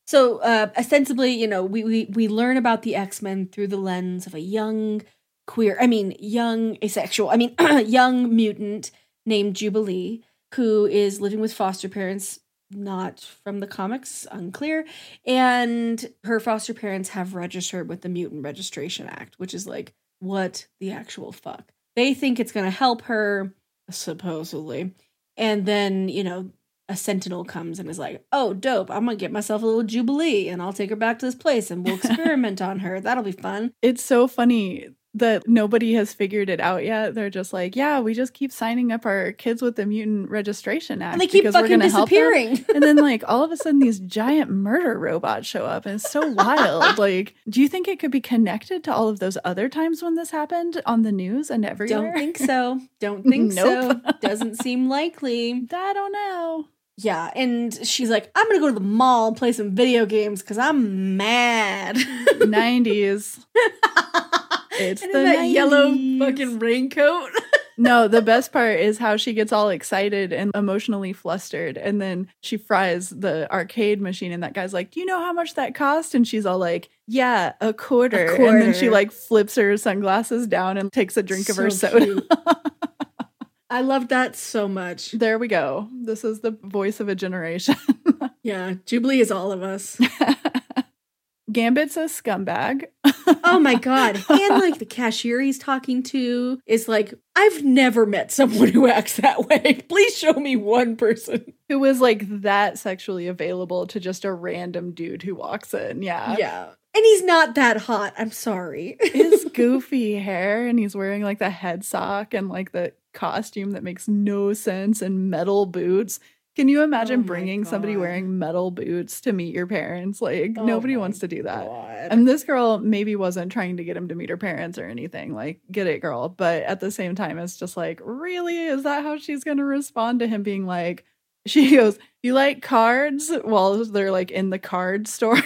So, uh, ostensibly, you know, we, we, we learn about the X-Men through the lens of a young queer, I mean, young asexual, I mean, young mutant named Jubilee, who is living with foster parents, not from the comics, unclear. And her foster parents have registered with the Mutant Registration Act, which is like, what the actual fuck? They think it's going to help her, supposedly. And then, you know, a sentinel comes and is like, oh, dope, I'm going to get myself a little Jubilee and I'll take her back to this place and we'll experiment on her. That'll be fun. It's so funny that nobody has figured it out yet. They're just like, yeah, we just keep signing up our kids with the Mutant Registration Act. And they keep fucking disappearing. And then like all of a sudden these giant murder robots show up and it's so wild. Like, do you think it could be connected to all of those other times when this happened on the news and everywhere? Don't think so. Don't think Nope. so. Doesn't seem likely. I don't know. Yeah, and she's like, I'm gonna go to the mall and play some video games because I'm mad. nineties. It's and the in that nineties. Yellow fucking raincoat. No, the best part is how she gets all excited and emotionally flustered. And then she fries the arcade machine and that guy's like, do you know how much that cost? And she's all like, yeah, a quarter. A quarter. And then she like flips her sunglasses down and takes a drink of her So soda. cute. I loved that so much. There we go. This is the voice of a generation. Yeah, Jubilee is all of us. Gambit's a scumbag. Oh my god. And like the cashier he's talking to is like, I've never met someone who acts that way. Please show me one person. Who was like that sexually available to just a random dude who walks in. Yeah. Yeah. And he's not that hot. I'm sorry. His goofy hair and he's wearing like the head sock and like the costume that makes no sense and metal boots. Can you imagine Oh my bringing somebody God. wearing metal boots to meet your parents? Like, Oh nobody my wants to do that. God. And this girl maybe wasn't trying to get him to meet her parents or anything. Like, get it, girl. But at the same time, it's just like, really? Is that how she's going to respond to him being like, she goes, you like cards? While they're like in the card store.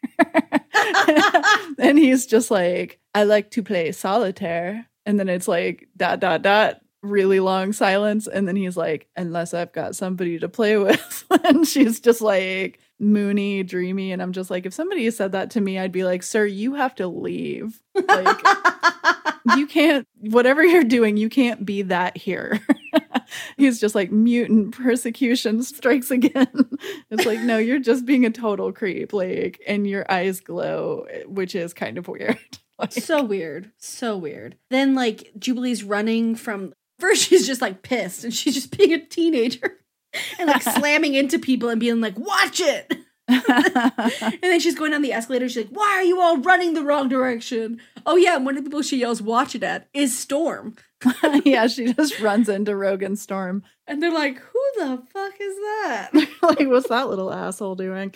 And he's just like, I like to play solitaire. And then it's like, dot, dot, dot. Really long silence, and then he's like, unless I've got somebody to play with. And she's just like moony, dreamy, and I'm just like, if somebody said that to me, I'd be like, sir, you have to leave. Like, you can't, whatever you're doing, you can't be that here. He's just like, mutant persecution strikes again. It's like, no, you're just being a total creep, like, and your eyes glow, which is kind of weird. Like, so weird. So weird. Then like Jubilee's running from, first she's just like pissed and she's just being a teenager and like slamming into people and being like, watch it. And then she's going down the escalator. She's like, why are you all running the wrong direction? Oh yeah, and one of the people she yells watch it at is Storm. yeah, she just runs into Rogan Storm. And they're like, who the fuck is that? Like, what's that little asshole doing?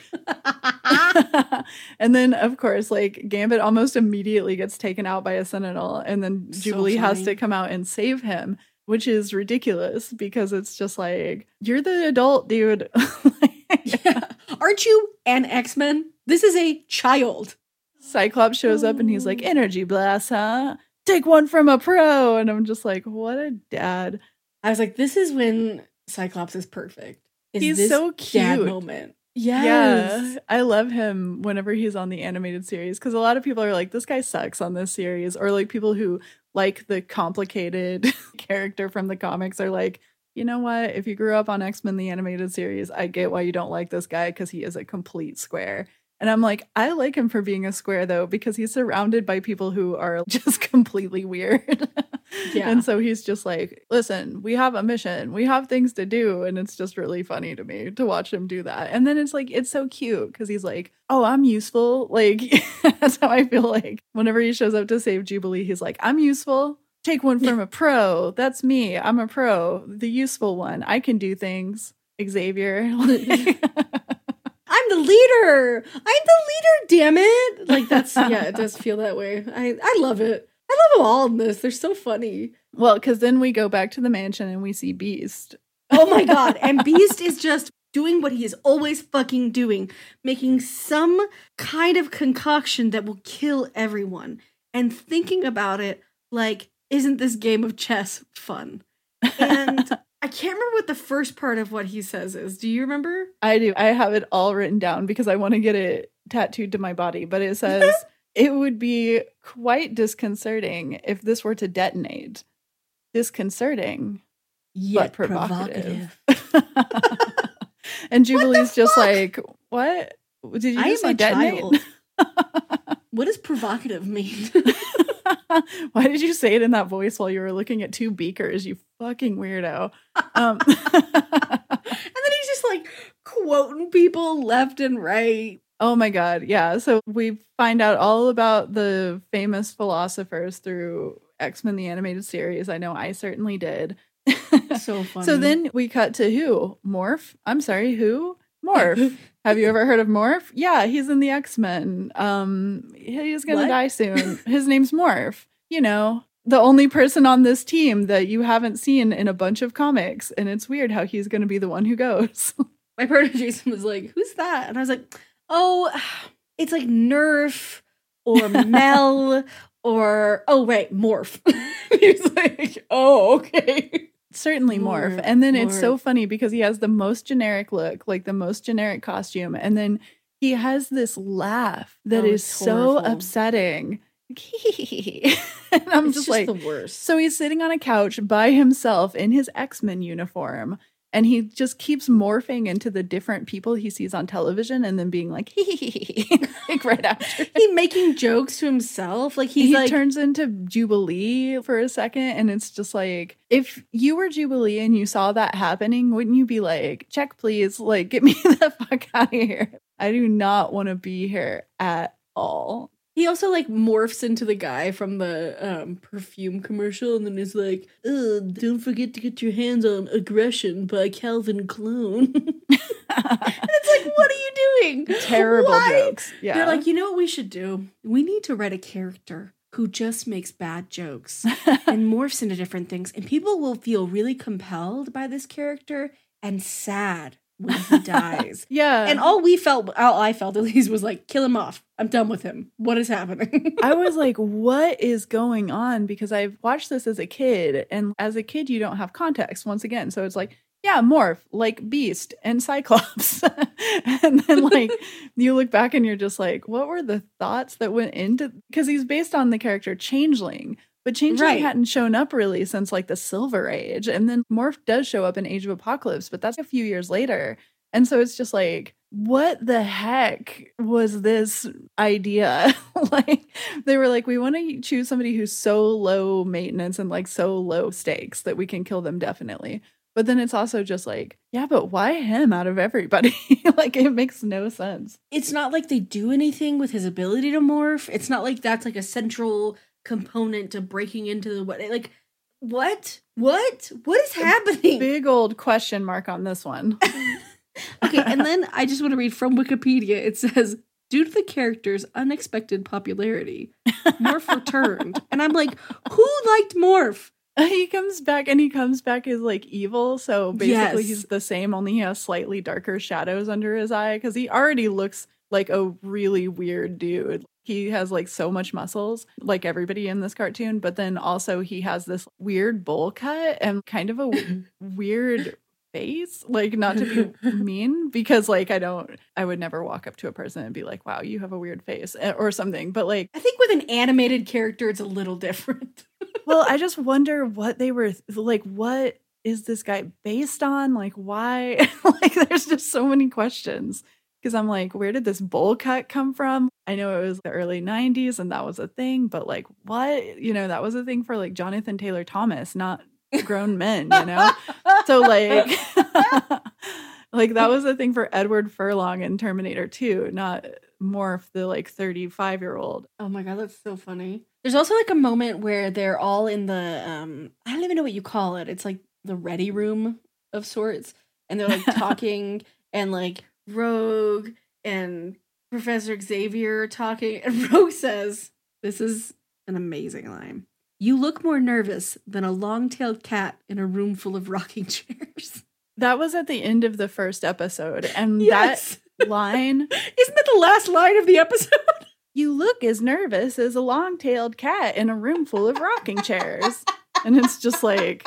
And then, of course, like, Gambit almost immediately gets taken out by a Sentinel, and then So Jubilee has funny. to come out and save him, which is ridiculous because it's just like, you're the adult, dude. Yeah. Aren't you an X-Men? This is a child. Cyclops shows up and he's like, energy blast, huh? Take one from a pro. And I'm just like, what a dad. I was like, this is when Cyclops is perfect. Is He's this so dad cute. moment. Yeah, Yes. I love him whenever he's on the animated series because a lot of people are like, this guy sucks on this series, or like people who like the complicated character from the comics are like, you know what? If you grew up on X-Men the animated series, I get why you don't like this guy because he is a complete square. And I'm like, I like him for being a square though because he's surrounded by people who are just completely weird. Yeah. And so he's just like, listen, we have a mission. We have things to do. And it's just really funny to me to watch him do that. And then it's like, it's so cute because he's like, oh, I'm useful. Like, that's how I feel like whenever he shows up to save Jubilee, he's like, I'm useful. Take one from a pro. That's me. I'm a pro, the useful one. I can do things. Xavier. I'm the leader. I'm the leader, damn it. Like, that's, yeah, it does feel that way. I, I love it. I love them all in this. They're so funny. Well, because then we go back to the mansion and we see Beast. Oh my God. And Beast is just doing what he is always fucking doing, making some kind of concoction that will kill everyone and thinking about it like, isn't this game of chess fun? And I can't remember what the first part of what he says is. Do you remember? I do. I have it all written down because I want to get it tattooed to my body. But it says, it would be quite disconcerting if this were to detonate. Disconcerting, Yet but provocative. provocative. And Jubilee's just like, what? Did you I just am say a detonate? child. What does provocative mean? Why did you say it in that voice while you were looking at two beakers, you fucking weirdo? Um, And then he's just like quoting people left and right. oh my God. Yeah. So we find out all about the famous philosophers through X-Men the Animated Series. I know I certainly did. So funny. So then we cut to who? Morph? I'm sorry, who? Morph. Have you ever heard of Morph? Yeah, he's in the X-Men. Um, he's gonna What? die soon. His name's Morph. You know, the only person on this team that you haven't seen in a bunch of comics, and it's weird how he's gonna be the one who goes. my partner Jason was like, "Who's that?" And I was like, "Oh, it's like Nerf or Mel or oh wait, Morph." He's like, "Oh, okay." Certainly Morph. Morph, And then it's so Morph. funny because he has the most generic look, like the most generic costume, and then he has this laugh that Oh, is it's so horrible. upsetting. And I'm It's just just like, the worst. so he's sitting on a couch by himself in his X-Men uniform, and he just keeps morphing into the different people he sees on television and then being like, like right after. He making jokes to himself, like he's he like, turns into Jubilee for a second, and it's just like, if you were Jubilee and you saw that happening, wouldn't you be like, check please, like get me the fuck out of here? I do not want to be here at all. he also like morphs into the guy from the um, perfume commercial, and then he's like, "Ugh, don't forget to get your hands on Aggression by Calvin Klein." And it's like, what are you doing? Terrible Why? jokes. Yeah. They're like, you know what we should do? We need to write a character who just makes bad jokes and morphs into different things, and people will feel really compelled by this character and sad when he dies. yeah. And all we felt, all I felt at least, was like, kill him off. I'm done with him. What is happening? I was like, what is going on? Because I've watched this as a kid, and as a kid, you don't have context once again. So it's like, yeah, Morph, like Beast and Cyclops. And then, like, you look back and you're just like, what were the thoughts that went into, because he's based on the character Changeling, but Changeling Right. hadn't shown up really since like the Silver Age. And then Morph does show up in Age of Apocalypse, but that's a few years later. And so it's just like, what the heck was this idea? Like, they were like, we want to choose somebody who's so low maintenance and like so low stakes that we can kill them definitely. But then it's also just like, yeah, but why him out of everybody? Like, it makes no sense. It's not like they do anything with his ability to morph. It's not like that's like a central component to breaking into the what. Like, what? What? What is happening? Big old question mark on this one. Okay, and then I just want to read from Wikipedia. It says, due to the character's unexpected popularity, Morph returned. And I'm like, who liked Morph? He comes back and he comes back as like evil. So basically Yes. he's the same, only he has slightly darker shadows under his eye because he already looks like a really weird dude. He has like so much muscles, like everybody in this cartoon, but then also he has this weird bowl cut and kind of a w- weird face. Like, not to be mean, because like I don't, I would never walk up to a person and be like, wow, you have a weird face eh, or something. But like, I think with an animated character, it's a little different. well, I just wonder what they were like. What is this guy based on? Like, why? Like, there's just so many questions. Because I'm like, where did this bowl cut come from? I know it was the early nineties and that was a thing, but like, what? You know, that was a thing for like Jonathan Taylor Thomas, not grown men, you know? So like, like that was a thing for Edward Furlong in Terminator two, not Morph, the like thirty-five year old. Oh my god, that's so funny. There's also like a moment where they're all in the um I don't even know what you call it. It's like the ready room of sorts, and they're like talking, and like Rogue and Professor Xavier are talking, and Rogue says, this is an amazing line. You look more nervous than a long-tailed cat in a room full of rocking chairs. That was at the end of the first episode. And Yes. that line, Isn't that the last line of the episode? you look as nervous as a long-tailed cat in a room full of rocking chairs. And it's just like,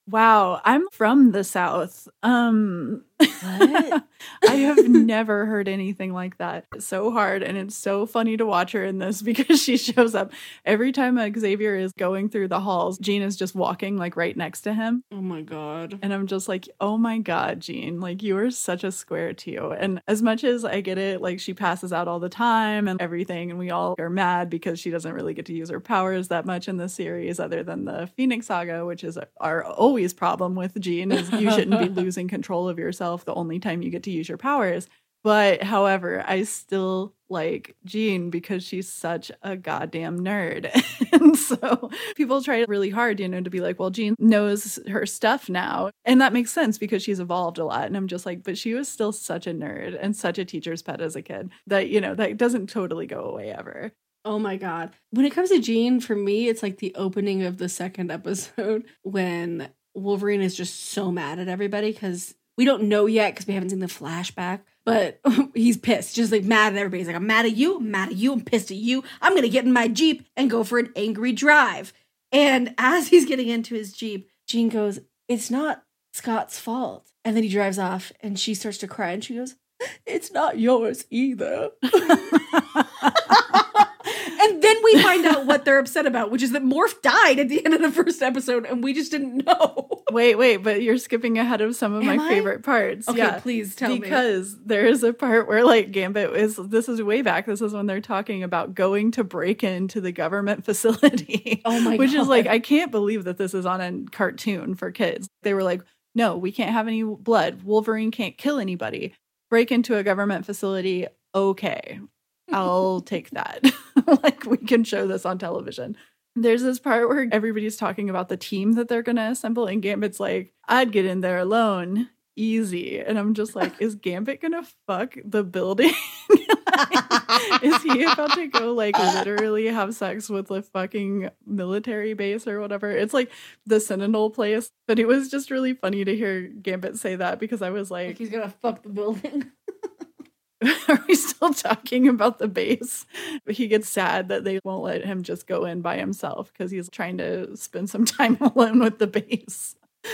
Wow, I'm from the South. Um, What? I have never heard anything like that. It's so hard, and it's so funny to watch her in this because she shows up every time Xavier is going through the halls. Jean is just walking like right next to him. Oh my God. And I'm just like, oh my God, Jean, like you are such a square too. And as much as I get it, like she passes out all the time and everything, and we all are mad because she doesn't really get to use her powers that much in the series other than the Phoenix Saga, which is our always problem with Jean is you shouldn't be losing control of yourself the only time you get to use your powers. But however, I still like Jean because she's such a goddamn nerd. And so people try really hard, you know, to be like, well, Jean knows her stuff now. And that makes sense because she's evolved a lot. And I'm just like, but she was still such a nerd and such a teacher's pet as a kid that, you know, that doesn't totally go away ever. Oh my God. When it comes to Jean, for me, it's like the opening of the second episode when Wolverine is just so mad at everybody because we don't know yet because we haven't seen the flashback, but he's pissed, just like mad at everybody. He's like, I'm mad at you, I'm mad at you, I'm pissed at you. I'm going to get in my Jeep and go for an angry drive. And as he's getting into his Jeep, Jean goes, it's not Scott's fault. And then he drives off and she starts to cry and she goes, it's not yours either. And then we find out what they're upset about, which is that Morph died at the end of the first episode, and we just didn't know. Wait, wait, but you're skipping ahead of some of Am my I? favorite parts. Okay, yeah, please tell because me. Because there is a part where, like, Gambit is, this is way back, this is when they're talking about going to break into the government facility. Oh my Which God. is like, I can't believe that this is on a cartoon for kids. They were like, no, we can't have any blood. Wolverine can't kill anybody. Break into a government facility, okay. I'll take that. Like, we can show this on television. There's this part where everybody's talking about the team that they're going to assemble, and Gambit's like, I'd get in there alone. Easy. And I'm just like, is Gambit going to fuck the building? Like, is he about to go, like, literally have sex with a fucking military base or whatever? It's like the Sentinel place. But it was just really funny to hear Gambit say that because I was like, Like he's going to fuck the building. are we still talking about the base? He gets sad that they won't let him just go in by himself because he's trying to spend some time alone with the base.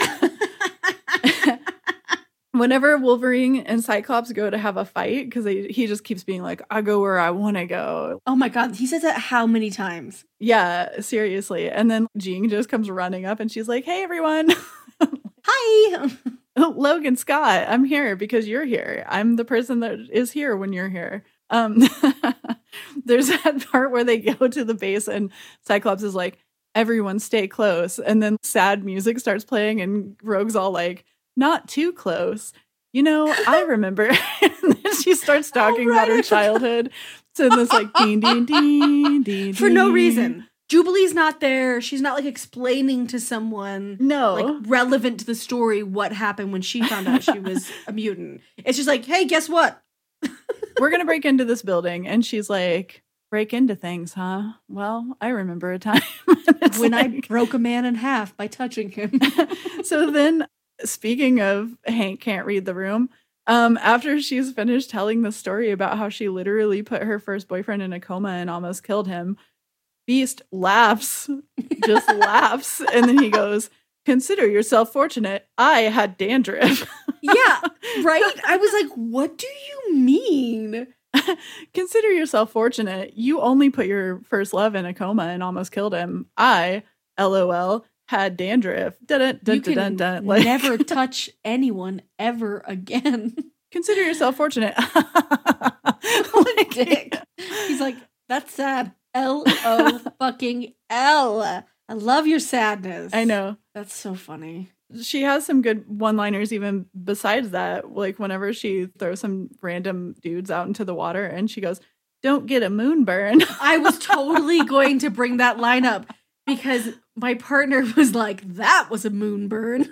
Whenever Wolverine and Cyclops go to have a fight, because he just keeps being like, I go where I want to go. Oh my God. He says that how many times? Yeah, seriously. And then Jean just comes running up and she's like, hey, everyone. Hi. Logan, Scott, I'm here because you're here. I'm the person that is here when you're here. Um, there's that part where they go to the base and Cyclops is like, everyone stay close. And then sad music starts playing and Rogue's all like, not too close. You know, I remember. And then she starts talking Oh, right, about her I forgot. childhood. So this like, ding, ding, ding, ding, For no ding. reason. Jubilee's not there. She's not like explaining to someone No. like relevant to the story what happened when she found out she was a mutant. It's just like, hey, guess what? We're going to break into this building. And she's like, break into things, huh? Well, I remember a time. It's When I like- broke a man in half by touching him. So then, speaking of Hank can't read the room, um, after she's finished telling the story about how she literally put her first boyfriend in a coma and almost killed him, Beast laughs, just laughs. And then he goes, consider yourself fortunate. I had dandruff. Yeah, right? I was like, what do you mean? Consider yourself fortunate. You only put your first love in a coma and almost killed him. I, LOL, had dandruff. Dun, dun, dun, You can dun, dun. Like, never touch anyone ever again. consider yourself fortunate. What a dick. He's like, that's sad. L O fucking L. I love your sadness. I know. That's so funny. She has some good one-liners even besides that. Like whenever she throws some random dudes out into the water and she goes, don't get a moonburn. I was totally going to bring that line up because my partner was like, that was a moonburn.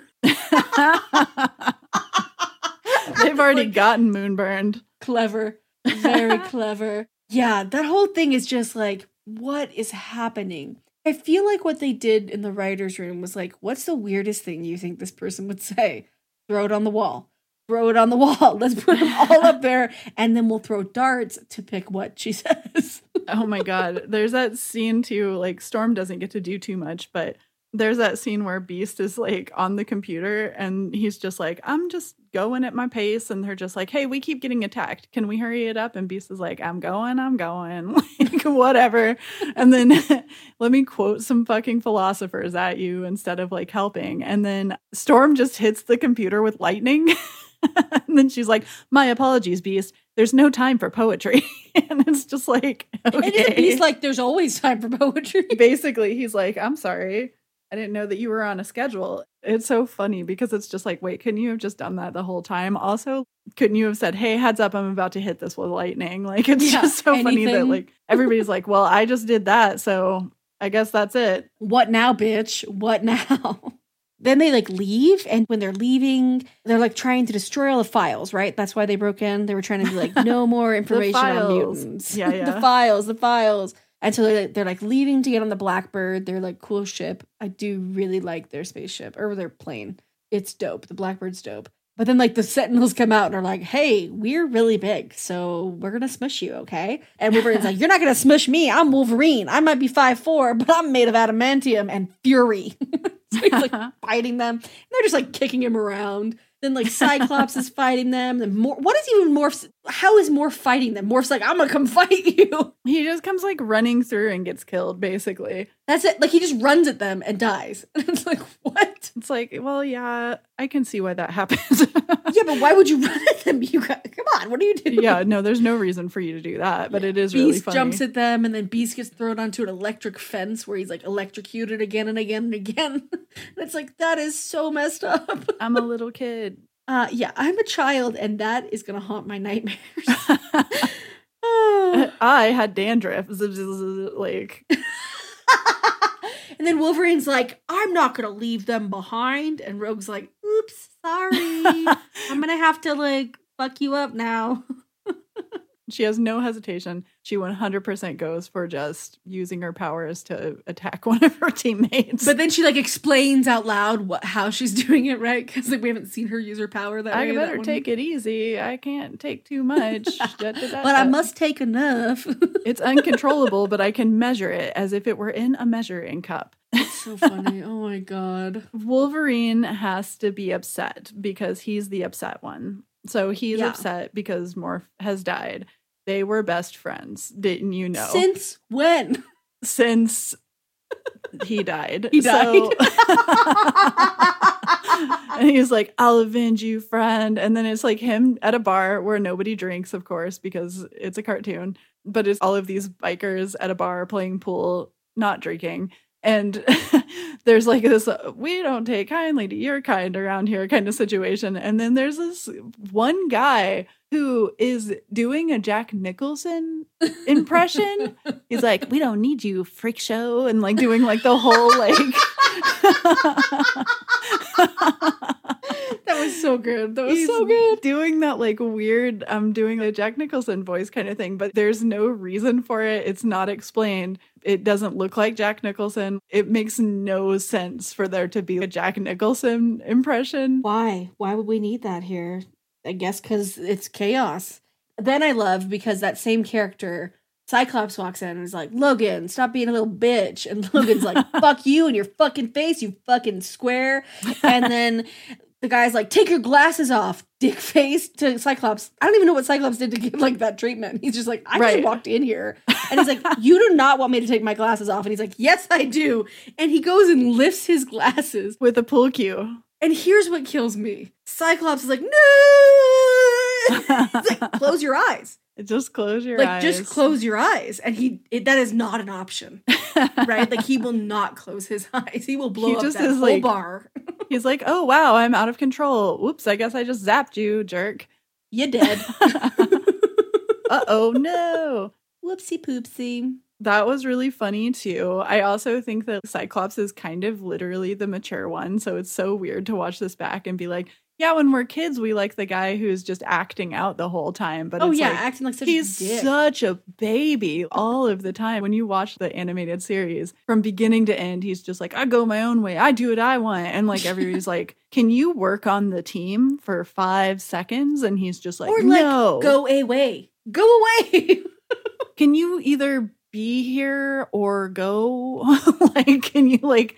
They've already gotten moonburned. Clever. Very clever. Yeah, that whole thing is just like, what is happening? I feel like what they did in the writer's room was like, what's the weirdest thing you think this person would say? Throw it on the wall. Throw it on the wall. Let's put them all up there. And then we'll throw darts to pick what she says. Oh my God. There's that scene too, like Storm doesn't get to do too much, but There's that scene where Beast is like on the computer and he's just like, I'm just going at my pace. And they're just like, hey, we keep getting attacked. Can we hurry it up? And Beast is like, I'm going, I'm going, like whatever. And then let me quote some fucking philosophers at you instead of like helping. And then Storm just hits the computer with lightning. And then she's like, my apologies, Beast. There's no time for poetry. And it's just like, okay. And isn't Beast like, there's always time for poetry? Basically, he's like, I'm sorry. I didn't know that you were on a schedule. It's so funny because it's just like, wait, couldn't you have just done that the whole time? Also, couldn't you have said, hey, heads up, I'm about to hit this with lightning? Like, it's yeah, just so anything. Funny that like everybody's like, well, I just did that. So I guess that's it. What now, bitch? What now? Then they like leave. And when they're leaving, they're like trying to destroy all the files, right? That's why they broke in. They were trying to be like, no more information on mutants. Yeah, yeah. the files, the files. And so they're, they're like leaving to get on the Blackbird. They're like, cool ship. I do really like their spaceship or their plane. It's dope. The Blackbird's dope. But then like the Sentinels come out and are like, hey, we're really big. So we're going to smush you, okay? And Wolverine's like, you're not going to smush me. I'm Wolverine. I might be five foot four, but I'm made of adamantium and fury. So he's like fighting them. And they're just like kicking him around. Then like Cyclops is fighting them. And Mor- what is even Morph's? How is Morph fighting them? Morph's like, I'm gonna come fight you. He just comes like running through and gets killed, basically. That's it. Like he just runs at them and dies. And it's like, what? It's like, well, yeah, I can see why that happens. Yeah, but why would you run at them? You got, come on, what are you doing? Yeah, no, there's no reason for you to do that, but it is Beast really funny. jumps at them, and then Beast gets thrown onto an electric fence where he's like electrocuted again and again and again. And it's like, that is so messed up. I'm a little kid. Uh, yeah, I'm a child, and that is going to haunt my nightmares. Oh. I had dandruff. Like, and then Wolverine's like, I'm not going to leave them behind. And Rogue's like, oops, sorry. I'm going to have to, like, fuck you up now. She has no hesitation. She one hundred percent goes for just using her powers to attack one of her teammates. But then she like explains out loud what how she's doing it, right? Because like we haven't seen her use her power that I way. I better take it easy. I can't take too much. But I must take enough. It's uncontrollable, but I can measure it as if it were in a measuring cup. It's so funny. Oh my god. Wolverine has to be upset because he's the upset one. So he's yeah. upset because Morph has died. They were best friends. Didn't you know? Since when? Since he died. He died. So, and he's like, I'll avenge you, friend. And then it's like him at a bar where nobody drinks, of course, because it's a cartoon. But it's all of these bikers at a bar playing pool, not drinking. And there's like this, uh, we don't take kindly to your kind around here kind of situation. And then there's this one guy who is doing a Jack Nicholson impression. He's like, we don't need you, freak show. And like doing like the whole like. That was so good. That was He's so good. Doing that like weird, I'm um, doing a Jack Nicholson voice kind of thing, but there's no reason for it. It's not explained. It doesn't look like Jack Nicholson. It makes no sense for there to be a Jack Nicholson impression. Why? Why would we need that here? I guess because it's chaos. Then I love because that same character, Cyclops, walks in and is like, Logan, stop being a little bitch. And Logan's like, fuck you and your fucking face, you fucking square. And then the guy's like, take your glasses off, dick face, to Cyclops. I don't even know what Cyclops did to give like that treatment. He's just like, I right. just walked in here. And he's like, you do not want me to take my glasses off. And he's like, yes, I do. And he goes and lifts his glasses with a pool cue. And here's what kills me. Cyclops is like, no! He's like, close your eyes. Just close your like, eyes. Like, just close your eyes. And he it, that is not an option. Right? Like, he will not close his eyes. He will blow he up just that is whole like, bar. He's like, oh, wow, I'm out of control. Whoops, I guess I just zapped you, jerk. You did. Uh-oh, no. Whoopsie poopsie. That was really funny, too. I also think that Cyclops is kind of literally the mature one, so it's so weird to watch this back and be like, yeah, when we're kids, we like the guy who's just acting out the whole time. But oh, it's yeah, like, acting like such he's a dick. such a baby all of the time. When you watch the animated series, from beginning to end, he's just like, I go my own way. I do what I want. And like everybody's like, can you work on the team for five seconds? And he's just like, or like, no. Go away. Go away. Can you either be here or go? Like, can you like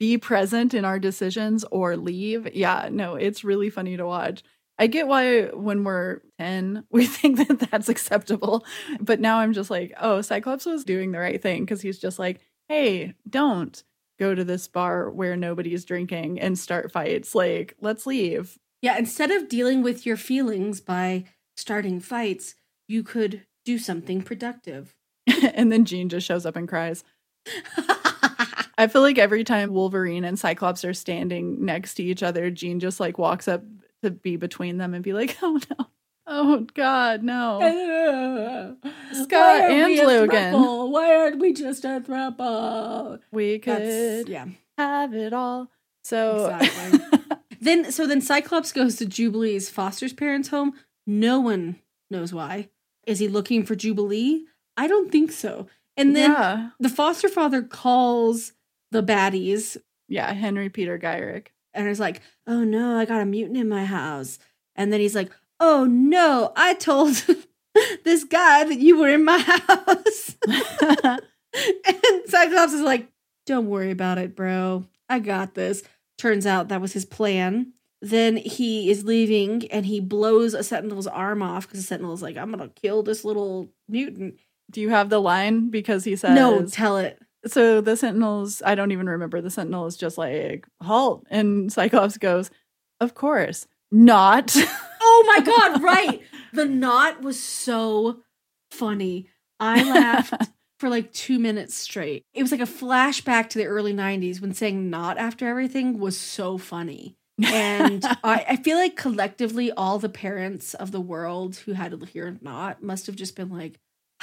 be present in our decisions or leave. Yeah, no, it's really funny to watch. I get why when we're ten, we think that that's acceptable. But now I'm just like, oh, Cyclops was doing the right thing because he's just like, hey, don't go to this bar where nobody's drinking and start fights. Like, let's leave. Yeah, instead of dealing with your feelings by starting fights, you could do something productive. And then Jean just shows up and cries. I feel like every time Wolverine and Cyclops are standing next to each other, Jean just like walks up to be between them and be like, oh no, oh God, no. Scott and Logan. Why aren't we just a throuple? We could That's, yeah. have it all. So exactly. then, so then Cyclops goes to Jubilee's foster parents' home. No one knows why. Is he looking for Jubilee? I don't think so. And then yeah. the foster father calls the baddies. Yeah, Henry Peter Gyrick. And is like, oh no, I got a mutant in my house. And then he's like, oh no, I told this guy that you were in my house. And Cyclops is like, don't worry about it, bro. I got this. Turns out that was his plan. Then he is leaving and he blows a Sentinel's arm off because the Sentinel's like, I'm going to kill this little mutant. Do you have the line? Because he says... No, tell it. So the Sentinels, I don't even remember. The Sentinel is just like, halt. And Cyclops goes, of course, not. Oh my God, right. The not was so funny. I laughed for like two minutes straight. It was like a flashback to the early nineties when saying not after everything was so funny. And I, I feel like collectively all the parents of the world who had to hear not must have just been like,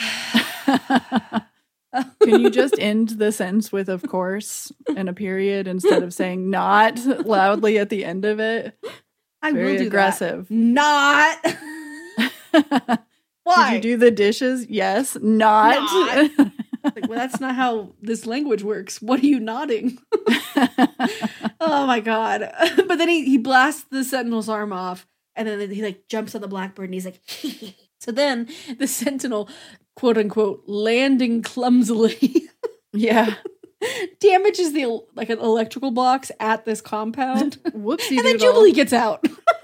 can you just end the sentence with of course and a period instead of saying not loudly at the end of it? I Very will do aggressive. That. Not. Why? Did you do the dishes? Yes. Not. not. Like, well, that's not how this language works. What are you nodding? Oh my God. But then he, he blasts the Sentinel's arm off and then he like jumps on the Blackbird and he's like, so then the Sentinel, quote unquote, landing clumsily. Yeah. Damages the like an electrical box at this compound. Whoopsie And then doodle. Jubilee gets out.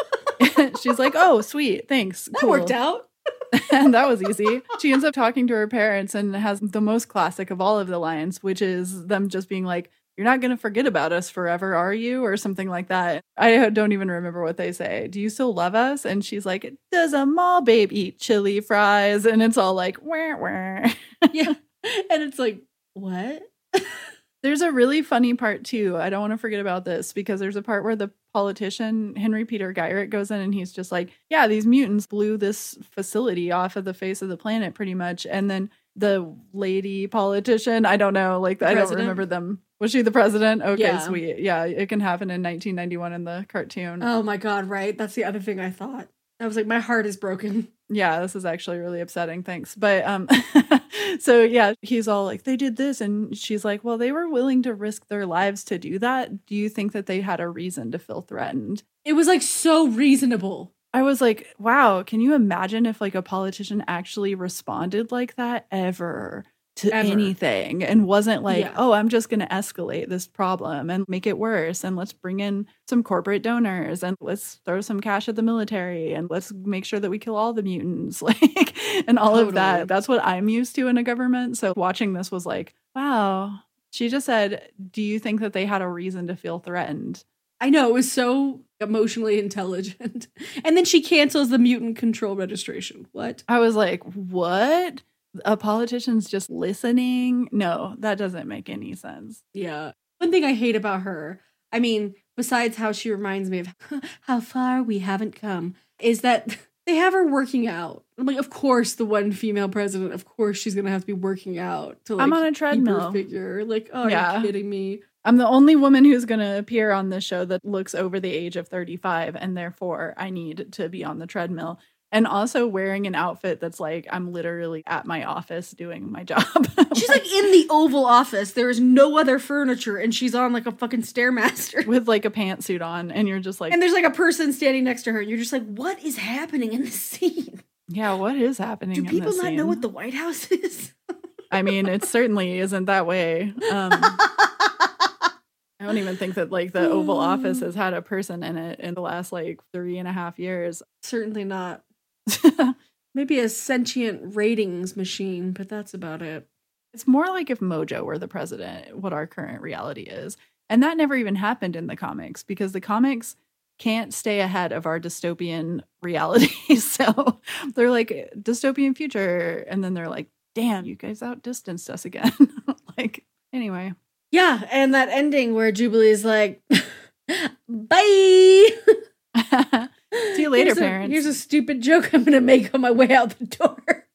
She's like, oh, sweet. Thanks. That cool. worked out. And that was easy. She ends up talking to her parents and has the most classic of all of the lines, which is them just being like, you're not going to forget about us forever, are you? Or something like that. I don't even remember what they say. Do you still love us? And she's like, does a mall babe eat chili fries? And it's all like, wah, wah. Yeah. And it's like, what? There's a really funny part too. I don't want to forget about this because there's a part where the politician, Henry Peter Gyrick, goes in and he's just like, yeah, these mutants blew this facility off of the face of the planet pretty much. And then the lady politician, I don't know, like the I don't remember them. Was she the president? Okay, yeah. Sweet. Yeah, it can happen in nineteen ninety-one in the cartoon. Oh my God, right? That's the other thing I thought. I was like, my heart is broken. Yeah, this is actually really upsetting. Thanks. But um, so yeah, he's all like, they did this. And she's like, well, they were willing to risk their lives to do that. Do you think that they had a reason to feel threatened? It was like so reasonable. I was like, wow, can you imagine if like a politician actually responded like that ever to Ever. anything and wasn't like, yeah. oh, I'm just going to escalate this problem and make it worse. And let's bring in some corporate donors and let's throw some cash at the military and let's make sure that we kill all the mutants, like, and all totally. of that. That's what I'm used to in a government. So watching this was like, wow, she just said, do you think that they had a reason to feel threatened? I know, it was so emotionally intelligent. And then she cancels the mutant control registration. What? I was like, what? A politician's just listening? No, that doesn't make any sense. Yeah. One thing I hate about her, I mean, besides how she reminds me of how far we haven't come, is that they have her working out. I'm like, of course, the one female president, of course she's going to have to be working out to like I'm on a treadmill. Keep her figure. Like, oh, yeah. Are you kidding me? I'm the only woman who's going to appear on this show that looks over the age of thirty-five, and therefore I need to be on the treadmill. And also wearing an outfit that's like, I'm literally at my office doing my job. She's like in the Oval Office. There is no other furniture. And she's on like a fucking Stairmaster. With like a pantsuit on. And you're just like. And there's like a person standing next to her. And you're just like, what is happening in this scene? Yeah, what is happening Do in people this not scene? know what the White House is? I mean, it certainly isn't that way. Um, don't even think that like the Oval Office has had a person in it in the last like three and a half years. Certainly not. Maybe a sentient ratings machine, but that's about it. It's more like if Mojo were the president, what our current reality is. And that never even happened in the comics because the comics can't stay ahead of our dystopian reality. So they're like dystopian future. And then they're like, damn, you guys outdistanced us again. Like, anyway. Yeah. And that ending where Jubilee is like, bye. See you later, here's parents. A, here's a stupid joke I'm going to make on my way out the door.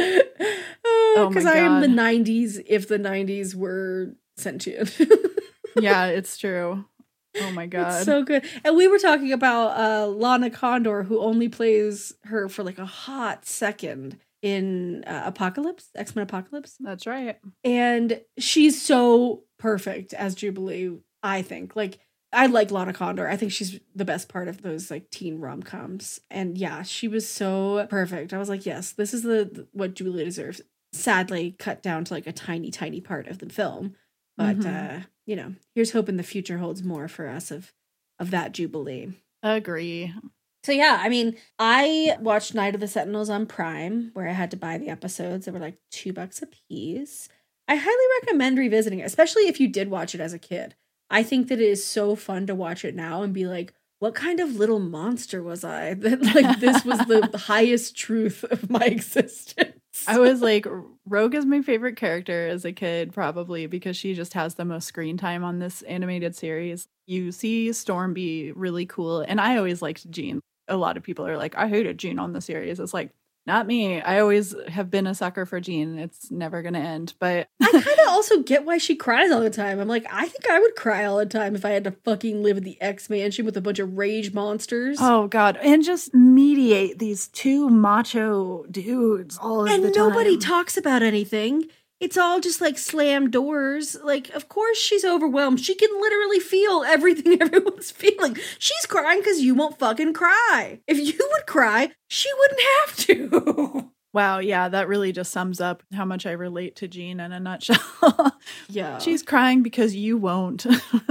Oh Because my I am God. the nineties if the nineties were sentient. Yeah, it's true. Oh my God. It's so good. And we were talking about uh, Lana Condor, who only plays her for like a hot second in uh, Apocalypse, X-Men Apocalypse. That's right. And she's so perfect as Jubilee, I think. Like, I like Lana Condor. I think she's the best part of those like teen rom-coms. And yeah, she was so perfect. I was like, yes, this is the what Jubilee deserves. Sadly, cut down to like a tiny, tiny part of the film. But, mm-hmm. uh, you know, here's hoping the future holds more for us of of that Jubilee. Agree. So, yeah, I mean, I watched Night of the Sentinels on Prime, where I had to buy the episodes. They were like two bucks a piece. I highly recommend revisiting it, especially if you did watch it as a kid. I think that it is so fun to watch it now and be like, what kind of little monster was I? That like this was the highest truth of my existence. I was like, Rogue is my favorite character as a kid, probably because she just has the most screen time on this animated series. You see Storm be really cool. And I always liked Jean. A lot of people are like, I hated Jean on the series. It's like, not me. I always have been a sucker for Jean. It's never going to end. But I kind of also get why she cries all the time. I'm like, I think I would cry all the time if I had to fucking live in the X Mansion with a bunch of rage monsters. Oh, God. And just mediate these two macho dudes all of and the time. And nobody talks about anything. It's all just like slam doors. Like, of course she's overwhelmed. She can literally feel everything everyone's feeling. She's crying because you won't fucking cry. If you would cry, she wouldn't have to. Wow, yeah, that really just sums up how much I relate to Jean in a nutshell. Yeah. She's crying because you won't.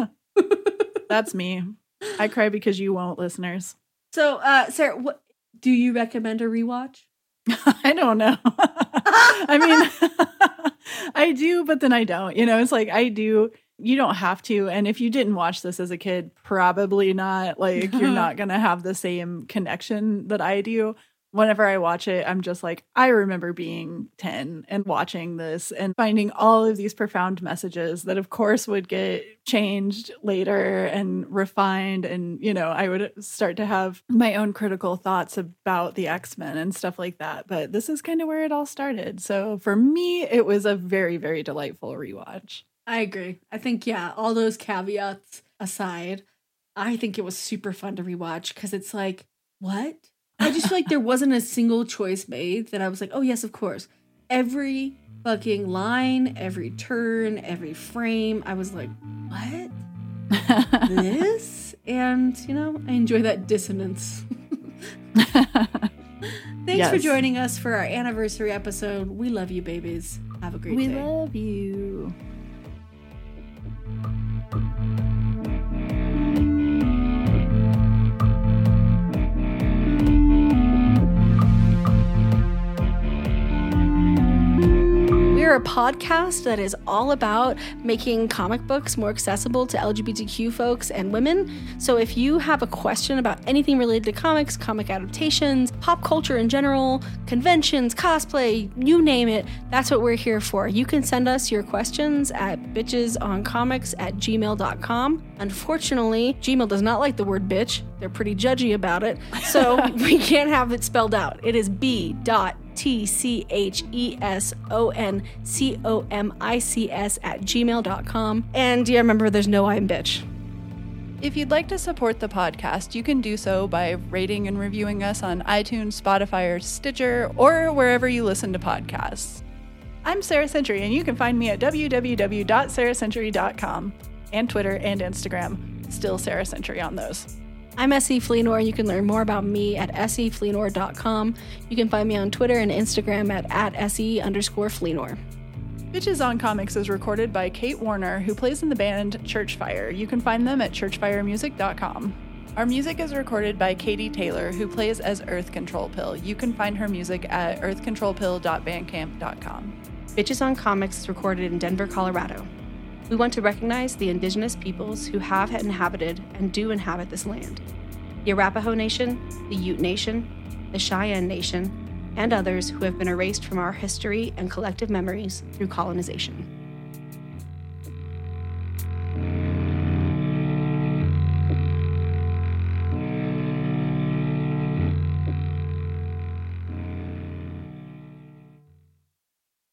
That's me. I cry because you won't, listeners. So, uh, Sarah, what do you recommend a rewatch? I don't know. I mean, I do, but then I don't. You know, it's like I do. You don't have to. And if you didn't watch this as a kid, probably not. Like, you're not going to have the same connection that I do. Whenever I watch it, I'm just like, I remember being ten and watching this and finding all of these profound messages that, of course, would get changed later and refined. And, you know, I would start to have my own critical thoughts about the X-Men and stuff like that. But this is kind of where it all started. So for me, it was a very, very delightful rewatch. I agree. I think, yeah, all those caveats aside, I think it was super fun to rewatch because it's like, what? I just feel like there wasn't a single choice made that I was like, oh, yes, of course. Every fucking line, every turn, every frame, I was like, what? This? And, you know, I enjoy that dissonance. Thanks yes. for joining us for our anniversary episode. We love you, babies. Have a great we day. We love you. We're a podcast that is all about making comic books more accessible to L G B T Q folks and women. So if you have a question about anything related to comics, comic adaptations, pop culture in general, conventions, cosplay, you name it, that's what we're here for. You can send us your questions at bitchesoncomics at gmail dot com. Unfortunately, Gmail does not like the word bitch. They're pretty judgy about it. So we can't have it spelled out. It is B dot T C H E S O N C O M I C S at gmail dot com. And yeah, remember, there's no I'm bitch. If you'd like to support the podcast, you can do so by rating and reviewing us on iTunes, Spotify, or Stitcher, or wherever you listen to podcasts. I'm Sarah Century, and you can find me at w w w dot sarah century dot com and Twitter and Instagram. Still Sarah Century on those. I'm Essie Fleenor. You can learn more about me at essie fleenor dot com. You can find me on Twitter and Instagram at, at essie underscore Fleenor. Bitches on Comics is recorded by Kate Warner, who plays in the band Churchfire. You can find them at churchfire music dot com. Our music is recorded by Katie Taylor, who plays as Earth Control Pill. You can find her music at earth control pill dot bandcamp dot com. Bitches on Comics is recorded in Denver, Colorado. We want to recognize the indigenous peoples who have inhabited and do inhabit this land. The Arapaho Nation, the Ute Nation, the Cheyenne Nation, and others who have been erased from our history and collective memories through colonization.